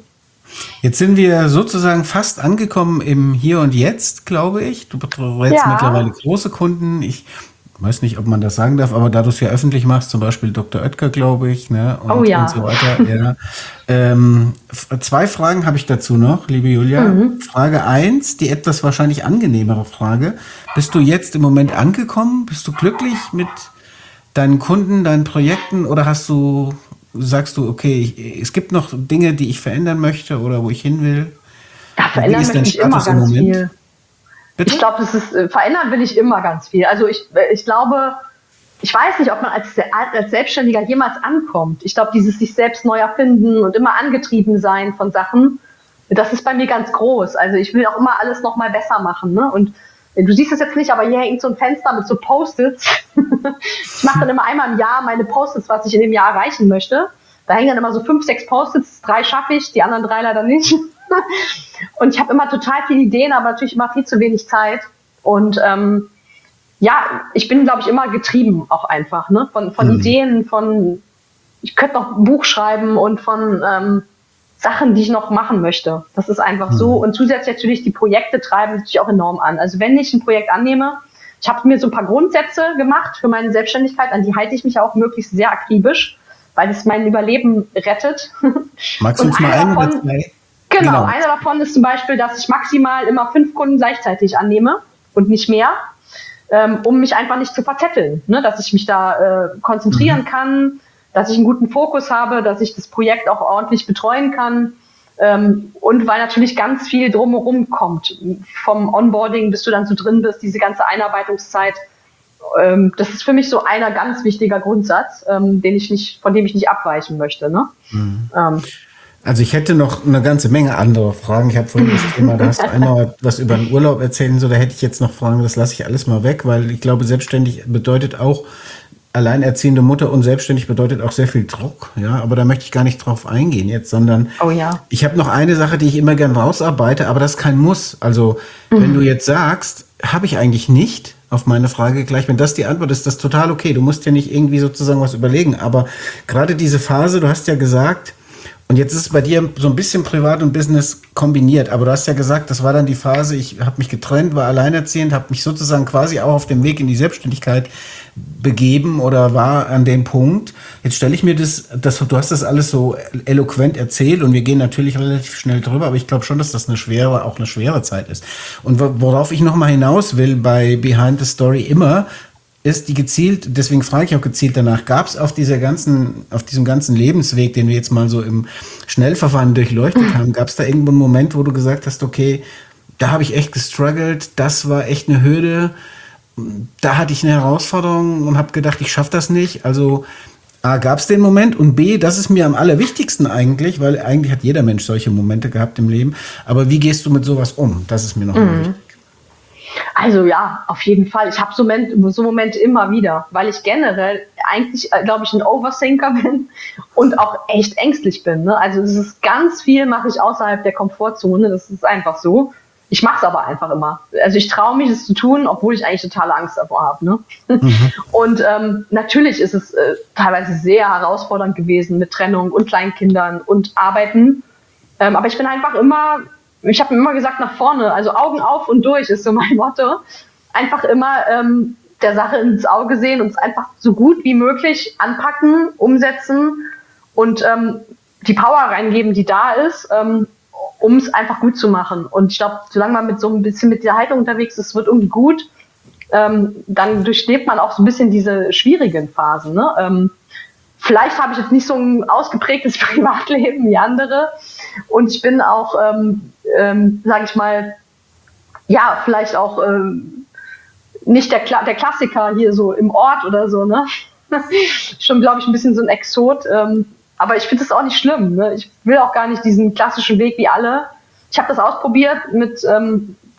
Jetzt sind wir sozusagen fast angekommen im Hier und Jetzt, glaube ich. Du betreust ja mittlerweile große Kunden. Ich weiß nicht, ob man das sagen darf, aber da du es ja öffentlich machst, zum Beispiel Doktor Oetker, glaube ich, ne, und, oh ja. und so weiter. Ja. ähm, zwei Fragen habe ich dazu noch, liebe Julia. Mhm. Frage eins, die etwas wahrscheinlich angenehmere Frage. Bist du jetzt im Moment angekommen? Bist du glücklich mit deinen Kunden, deinen Projekten oder hast du... Sagst du, okay, ich, es gibt noch Dinge, die ich verändern möchte oder wo ich hin will? Ja, verändern möchte ich immer ganz viel. Bitte? Ich glaube, das ist, äh, verändern will ich immer ganz viel. Also ich, ich glaube, ich weiß nicht, ob man als, als Selbstständiger jemals ankommt. Ich glaube, dieses sich selbst neu erfinden und immer angetrieben sein von Sachen, das ist bei mir ganz groß. Also ich will auch immer alles noch mal besser machen, ne? Und du siehst es jetzt nicht, aber hier hängt so ein Fenster mit so Post-its. Ich mache dann immer einmal im Jahr meine Post-its, was ich in dem Jahr erreichen möchte. Da hängen dann immer so fünf, sechs Post-its. Drei schaffe ich, die anderen drei leider nicht. Und ich habe immer total viele Ideen, aber natürlich immer viel zu wenig Zeit. Und ähm, ja, ich bin, glaube ich, immer getrieben auch einfach, ne? Von, von mhm. Ideen, von, ich könnte noch ein Buch schreiben und von ähm, Sachen, die ich noch machen möchte. Das ist einfach mhm. so. Und zusätzlich natürlich die Projekte treiben sich auch enorm an. Also wenn ich ein Projekt annehme, ich habe mir so ein paar Grundsätze gemacht für meine Selbstständigkeit, an die halte ich mich auch möglichst sehr akribisch, weil es mein Überleben rettet. Magst du uns mal einen oder zwei? Genau, genau, einer davon ist zum Beispiel, dass ich maximal immer fünf Kunden gleichzeitig annehme und nicht mehr, ähm, um mich einfach nicht zu verzetteln, ne? Dass ich mich da äh, konzentrieren mhm. kann, dass ich einen guten Fokus habe, dass ich das Projekt auch ordentlich betreuen kann ähm, und weil natürlich ganz viel drumherum kommt. Vom Onboarding, bis du dann so drin bist, diese ganze Einarbeitungszeit. Ähm, das ist für mich so einer ganz wichtiger Grundsatz, ähm, den ich nicht, von dem ich nicht abweichen möchte. Ne? Mhm. Ähm, Also ich hätte noch eine ganze Menge andere Fragen. Ich habe vorhin das Thema, da hast du einmal was über den Urlaub erzählen, so da hätte ich jetzt noch Fragen, das lasse ich alles mal weg, weil ich glaube, selbstständig bedeutet auch, alleinerziehende Mutter und selbstständig bedeutet auch sehr viel Druck, ja, aber da möchte ich gar nicht drauf eingehen jetzt, sondern oh ja. ich habe noch eine Sache, die ich immer gern rausarbeite, aber das ist kein Muss. Also mhm. wenn du jetzt sagst, habe ich eigentlich nicht, auf meine Frage gleich, wenn das die Antwort ist, das ist total okay, du musst ja nicht irgendwie sozusagen was überlegen, aber gerade diese Phase, du hast ja gesagt, und jetzt ist es bei dir so ein bisschen Privat und Business kombiniert. Aber du hast ja gesagt, das war dann die Phase, ich habe mich getrennt, war alleinerziehend, habe mich sozusagen quasi auch auf dem Weg in die Selbstständigkeit begeben oder war an dem Punkt. Jetzt stelle ich mir das, das, du hast das alles so eloquent erzählt und wir gehen natürlich relativ schnell drüber, aber ich glaube schon, dass das eine schwere, auch eine schwere Zeit ist. Und worauf ich nochmal hinaus will bei Behind the Story immer, ist die gezielt, deswegen frage ich auch gezielt danach, gab es auf dieser ganzen, auf diesem ganzen Lebensweg, den wir jetzt mal so im Schnellverfahren durchleuchtet haben, gab es da irgendwo einen Moment, wo du gesagt hast, okay, da habe ich echt gestruggelt, das war echt eine Hürde, da hatte ich eine Herausforderung und habe gedacht, ich schaffe das nicht. Also A, gab es den Moment und B, das ist mir am allerwichtigsten eigentlich, weil eigentlich hat jeder Mensch solche Momente gehabt im Leben. Aber wie gehst du mit sowas um? Das ist mir noch mal wichtig. Also ja, auf jeden Fall. Ich habe so Momente, so Momente immer wieder, weil ich generell eigentlich, glaube ich, ein Overthinker bin und auch echt ängstlich bin. Ne? Also es ist ganz viel, mache ich außerhalb der Komfortzone. Das ist einfach so. Ich mache es aber einfach immer. Also ich traue mich, es zu tun, obwohl ich eigentlich totale Angst davor habe. Ne? Mhm. Und ähm, natürlich ist es äh, teilweise sehr herausfordernd gewesen mit Trennung und Kleinkindern und Arbeiten. Ähm, aber ich bin einfach immer... Ich habe immer gesagt, nach vorne, also Augen auf und durch ist so mein Motto. Einfach immer ähm, der Sache ins Auge sehen und es einfach so gut wie möglich anpacken, umsetzen und ähm, die Power reingeben, die da ist, ähm, um es einfach gut zu machen. Und ich glaube, solange man mit so ein bisschen mit der Haltung unterwegs ist, wird irgendwie gut, ähm, dann durchlebt man auch so ein bisschen diese schwierigen Phasen. Ne? Ähm, vielleicht habe ich jetzt nicht so ein ausgeprägtes Privatleben wie andere. Und ich bin auch, ähm, ähm, sage ich mal, ja, vielleicht auch ähm, nicht der, Kla- der Klassiker hier so im Ort oder so, ne? Schon, glaube ich, ein bisschen so ein Exot. Ähm, aber ich finde das auch nicht schlimm. Ne? Ich will auch gar nicht diesen klassischen Weg wie alle. Ich habe das ausprobiert mit ähm,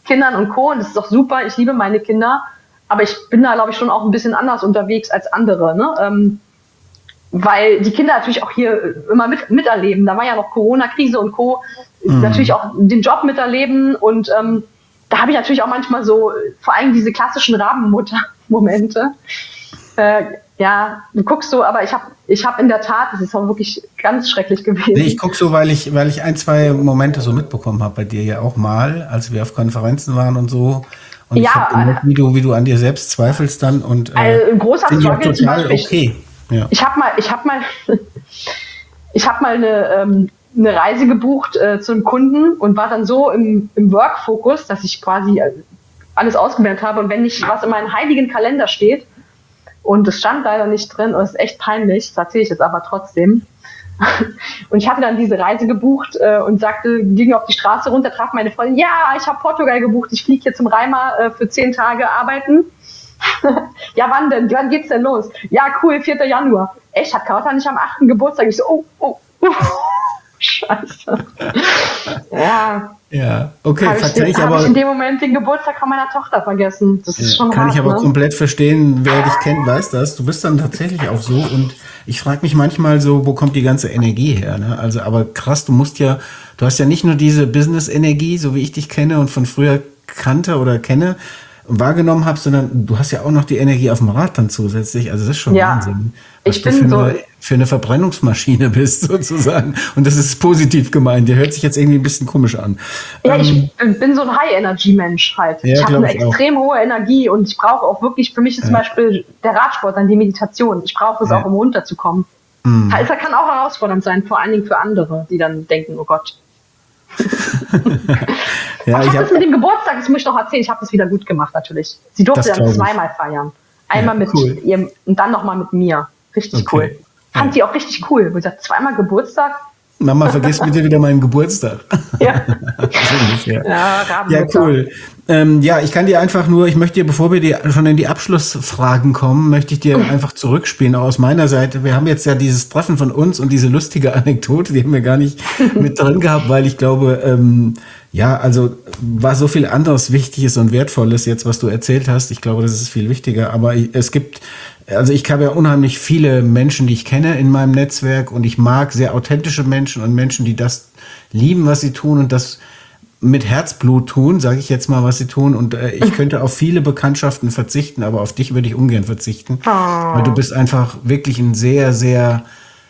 Kindern und Co. Und das ist doch super, ich liebe meine Kinder, aber ich bin da, glaube ich, schon auch ein bisschen anders unterwegs als andere, ne? Ähm, weil die Kinder natürlich auch hier immer mit, miterleben. Da war ja noch Corona-Krise und Co. Mhm. Natürlich auch den Job miterleben und ähm, da habe ich natürlich auch manchmal so, vor allem diese klassischen Rabenmutter-Momente. Äh, ja, du guckst so, aber ich habe ich hab in der Tat, das ist auch wirklich ganz schrecklich gewesen. Nee, ich gucke so, weil ich, weil ich ein, zwei Momente so mitbekommen habe bei dir ja auch mal, als wir auf Konferenzen waren und so. Und ja, ich habe gemerkt, wie du, wie du an dir selbst zweifelst dann und äh, also ein großer Struggle zum Beispiel. Okay. Ja. Ich habe mal, ich habe mal, ich habe mal eine, ähm, eine Reise gebucht äh, zu einem Kunden und war dann so im, im Work-Fokus, dass ich quasi alles ausgemerkt habe und wenn nicht was in meinem heiligen Kalender steht und es stand leider nicht drin und es ist echt peinlich, das erzähle ich jetzt aber trotzdem. Und ich hatte dann diese Reise gebucht äh, und sagte, ging auf die Straße runter, traf meine Freundin, ja, ich habe Portugal gebucht, ich fliege hier zum Reimer äh, für zehn Tage arbeiten. Ja, wann denn? Wann geht's denn los? Ja, cool, vierter Januar. Echt, hat Kauta nicht am achten Geburtstag? Ich so, oh, oh, oh. Scheiße. Ja. Ja, okay, Habe verstehe ich, ich hab aber. ich in dem Moment den Geburtstag von meiner Tochter vergessen. Das ist Ja, schon kann hart, ich aber ne? komplett verstehen, wer dich kennt, weiß das. Du bist dann tatsächlich auch so und ich frage mich manchmal so, wo kommt die ganze Energie her? Ne? Also, aber krass, du musst ja, du hast ja nicht nur diese Business-Energie, so wie ich dich kenne und von früher kannte oder kenne, wahrgenommen habe, sondern du hast ja auch noch die Energie auf dem Rad dann zusätzlich. Also das ist schon Ja, Wahnsinn, was ich du bin für, so, eine, für eine Verbrennungsmaschine bist sozusagen. Und das ist positiv gemeint. Der hört sich jetzt irgendwie ein bisschen komisch an. ja, Ähm, ich bin bin so ein High-Energy-Mensch halt. Ja, ich habe glaub eine ich auch. extrem hohe Energie und ich brauche auch wirklich, für mich ist zum Beispiel der Radsport dann die Meditation. Ich brauche das Ja. auch, um runterzukommen. mm. Also, das kann auch herausfordernd sein, vor allen Dingen für andere, die dann denken, oh Gott. Ja, Aber ich ich habe hab, das mit dem Geburtstag, das muss ich noch erzählen, ich habe das wieder gut gemacht natürlich. Sie durfte Das dann glaub ich. zweimal feiern. Einmal Ja, mit cool. ihrem und dann nochmal mit mir. Richtig Okay. cool. Fand Ja. sie auch richtig cool. Wo sie sagt, zweimal Geburtstag? Mama, vergiss bitte wieder meinen Geburtstag. Ja. So ungefähr. Ja, Ja, Rabenmutter. cool. Ähm, ja, ich kann dir einfach nur, ich möchte dir, bevor wir die, schon in die Abschlussfragen kommen, möchte ich dir einfach zurückspielen, auch aus meiner Seite. Wir haben jetzt ja dieses Treffen von uns und diese lustige Anekdote, die haben wir gar nicht mit drin gehabt, weil ich glaube, ähm, ja, also war so viel anderes Wichtiges und Wertvolles jetzt, was du erzählt hast. Ich glaube, das ist viel wichtiger. Aber ich, es gibt, also ich habe ja unheimlich viele Menschen, die ich kenne in meinem Netzwerk und ich mag sehr authentische Menschen und Menschen, die das lieben, was sie tun und das mit Herzblut tun, sage ich jetzt mal, was sie tun. Und äh, ich könnte auf viele Bekanntschaften verzichten, aber auf dich würde ich ungern verzichten. Oh. Weil du bist einfach wirklich ein sehr, sehr,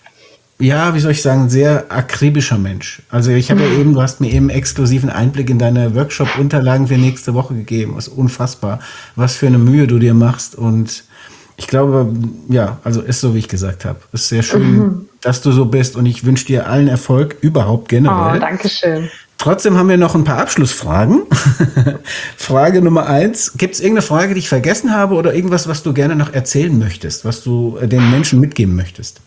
ja, wie soll ich sagen, sehr akribischer Mensch. Also ich habe ja eben, du hast mir eben exklusiven Einblick in deine Workshop-Unterlagen für nächste Woche gegeben. Das ist unfassbar, was für eine Mühe du dir machst. Und ich glaube, ja, also ist so, wie ich gesagt habe. Ist sehr schön, Mhm. dass du so bist und ich wünsche dir allen Erfolg überhaupt Oh, generell. danke schön. Trotzdem haben wir noch ein paar Abschlussfragen. Frage Nummer eins. Gibt es irgendeine Frage, die ich vergessen habe oder irgendwas, was du gerne noch erzählen möchtest, was du äh, den Menschen mitgeben möchtest?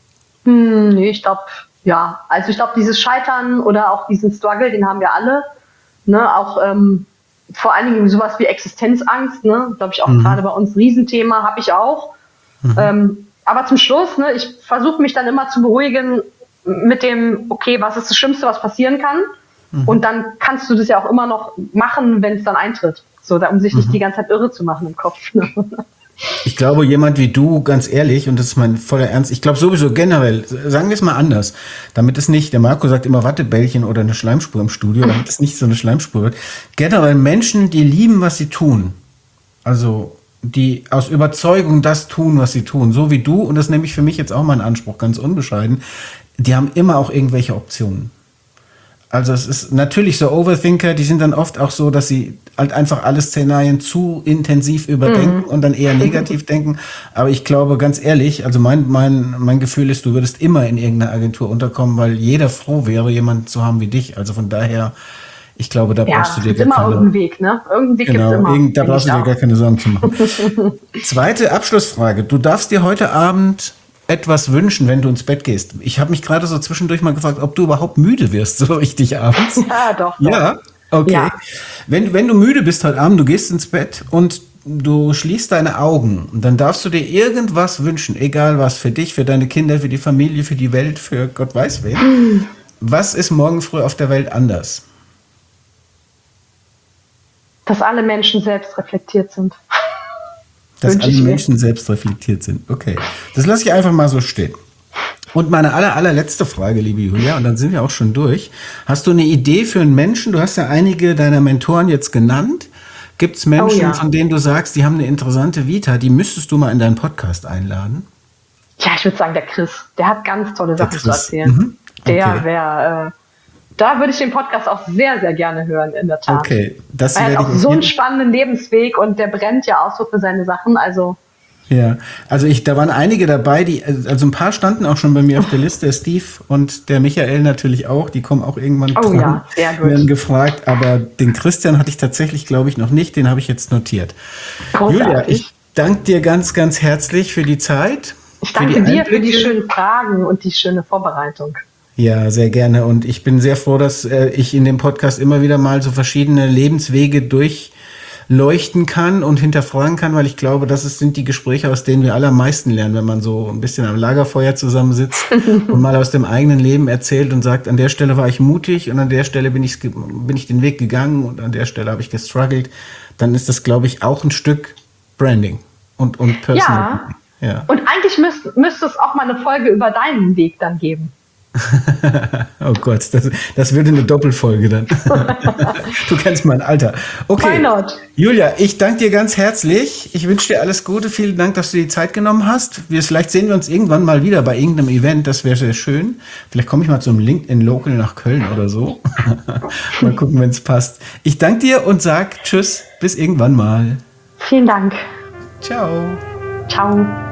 Hm, nee, ich glaube, ja. Also ich glaube, dieses Scheitern oder auch diesen Struggle, den haben wir alle. Ne? Auch ähm, vor allen Dingen sowas wie Existenzangst, ne? Glaube ich auch Mhm. gerade bei uns ein Riesenthema, habe ich auch. Ähm, aber zum Schluss, ne, ich versuche mich dann immer zu beruhigen mit dem, okay, was ist das Schlimmste, was passieren kann? Und dann kannst du das ja auch immer noch machen, wenn es dann eintritt. So, da, um sich nicht die ganze Zeit irre zu machen im Kopf. Ne? Ich glaube, jemand wie du, ganz ehrlich, und das ist mein voller Ernst, ich glaube sowieso generell, sagen wir es mal anders, damit es nicht, der Marco sagt immer Wattebällchen oder eine Schleimspur im Studio, damit es nicht so eine Schleimspur wird. Generell Menschen, die lieben, was sie tun, also die aus Überzeugung das tun, was sie tun, so wie du, und das nehme ich für mich jetzt auch mal in Anspruch, ganz unbescheiden, die haben immer auch irgendwelche Optionen. Also es ist natürlich so Overthinker, die sind dann oft auch so, dass sie halt einfach alle Szenarien zu intensiv überdenken Mhm. und dann eher negativ denken. Aber ich glaube, ganz ehrlich, also mein, mein, mein Gefühl ist, du würdest immer in irgendeiner Agentur unterkommen, weil jeder froh wäre, jemanden zu haben wie dich. Also von daher, ich glaube, da Ja, brauchst du es dir gibt gar immer keine, irgendeinen Weg, ne? Irgendeinen Weg genau, gibt's immer. irgend, da denke brauchst du ich dir auch. gar keine Sorgen zu machen. Zweite Abschlussfrage. Du darfst dir heute Abend etwas wünschen, wenn du ins Bett gehst. Ich habe mich gerade so zwischendurch mal gefragt, ob du überhaupt müde wirst, so richtig abends. Ja, doch, doch. Ja, okay. Ja. Wenn, wenn du müde bist heute Abend, du gehst ins Bett und du schließt deine Augen, dann darfst du dir irgendwas wünschen, egal was, für dich, für deine Kinder, für die Familie, für die Welt, für Gott weiß wen. Was ist morgen früh auf der Welt anders? Dass alle Menschen selbst reflektiert sind. Dass alle Menschen selbst reflektiert sind. Okay, das lasse ich einfach mal so stehen. Und meine aller, allerletzte Frage, liebe Julia, und dann sind wir auch schon durch. Hast du eine Idee für einen Menschen? Du hast ja einige deiner Mentoren jetzt genannt. Gibt es Menschen, oh ja. von denen du sagst, die haben eine interessante Vita, die müsstest du mal in deinen Podcast einladen? Ja, ich würde sagen, der Chris. Der hat ganz tolle Sachen zu erzählen. Mhm. Okay. Der wäre... Äh, Da würde ich den Podcast auch sehr, sehr gerne hören, in der Tat. Okay, das er hat auch so einen spannenden Lebensweg und der brennt ja auch so für seine Sachen. Also ja, also ich, da waren einige dabei, die, also ein paar standen auch schon bei mir auf der Liste, der Steve und der Michael natürlich auch, die kommen auch irgendwann oh, dran, ja, sehr gut. werden gefragt, aber den Christian hatte ich tatsächlich, glaube ich, noch nicht, den habe ich jetzt notiert. Großartig. Julia, ich danke dir ganz, ganz herzlich für die Zeit. Ich danke für dir für die schönen Fragen und die schöne Vorbereitung. Ja, sehr gerne. Und ich bin sehr froh, dass äh, ich in dem Podcast immer wieder mal so verschiedene Lebenswege durchleuchten kann und hinterfragen kann, weil ich glaube, das ist, sind die Gespräche, aus denen wir alle am meisten lernen, wenn man so ein bisschen am Lagerfeuer zusammensitzt und mal aus dem eigenen Leben erzählt und sagt, an der Stelle war ich mutig und an der Stelle bin ich, bin ich den Weg gegangen und an der Stelle habe ich gestruggelt. Dann ist das, glaube ich, auch ein Stück Branding und, und Personal. Ja. ja, und eigentlich müsste, müsste es auch mal eine Folge über deinen Weg dann geben. Oh Gott, das, das würde eine Doppelfolge dann. Du kennst mein Alter. Okay, why not? Julia, ich danke dir ganz herzlich. Ich wünsche dir alles Gute. Vielen Dank, dass du die Zeit genommen hast. Wir, vielleicht sehen wir uns irgendwann mal wieder bei irgendeinem Event. Das wäre sehr schön. Vielleicht komme ich mal zum LinkedIn Local nach Köln oder so. Mal gucken, wenn es passt. Ich danke dir und sag Tschüss, bis irgendwann mal. Vielen Dank. Ciao. Ciao.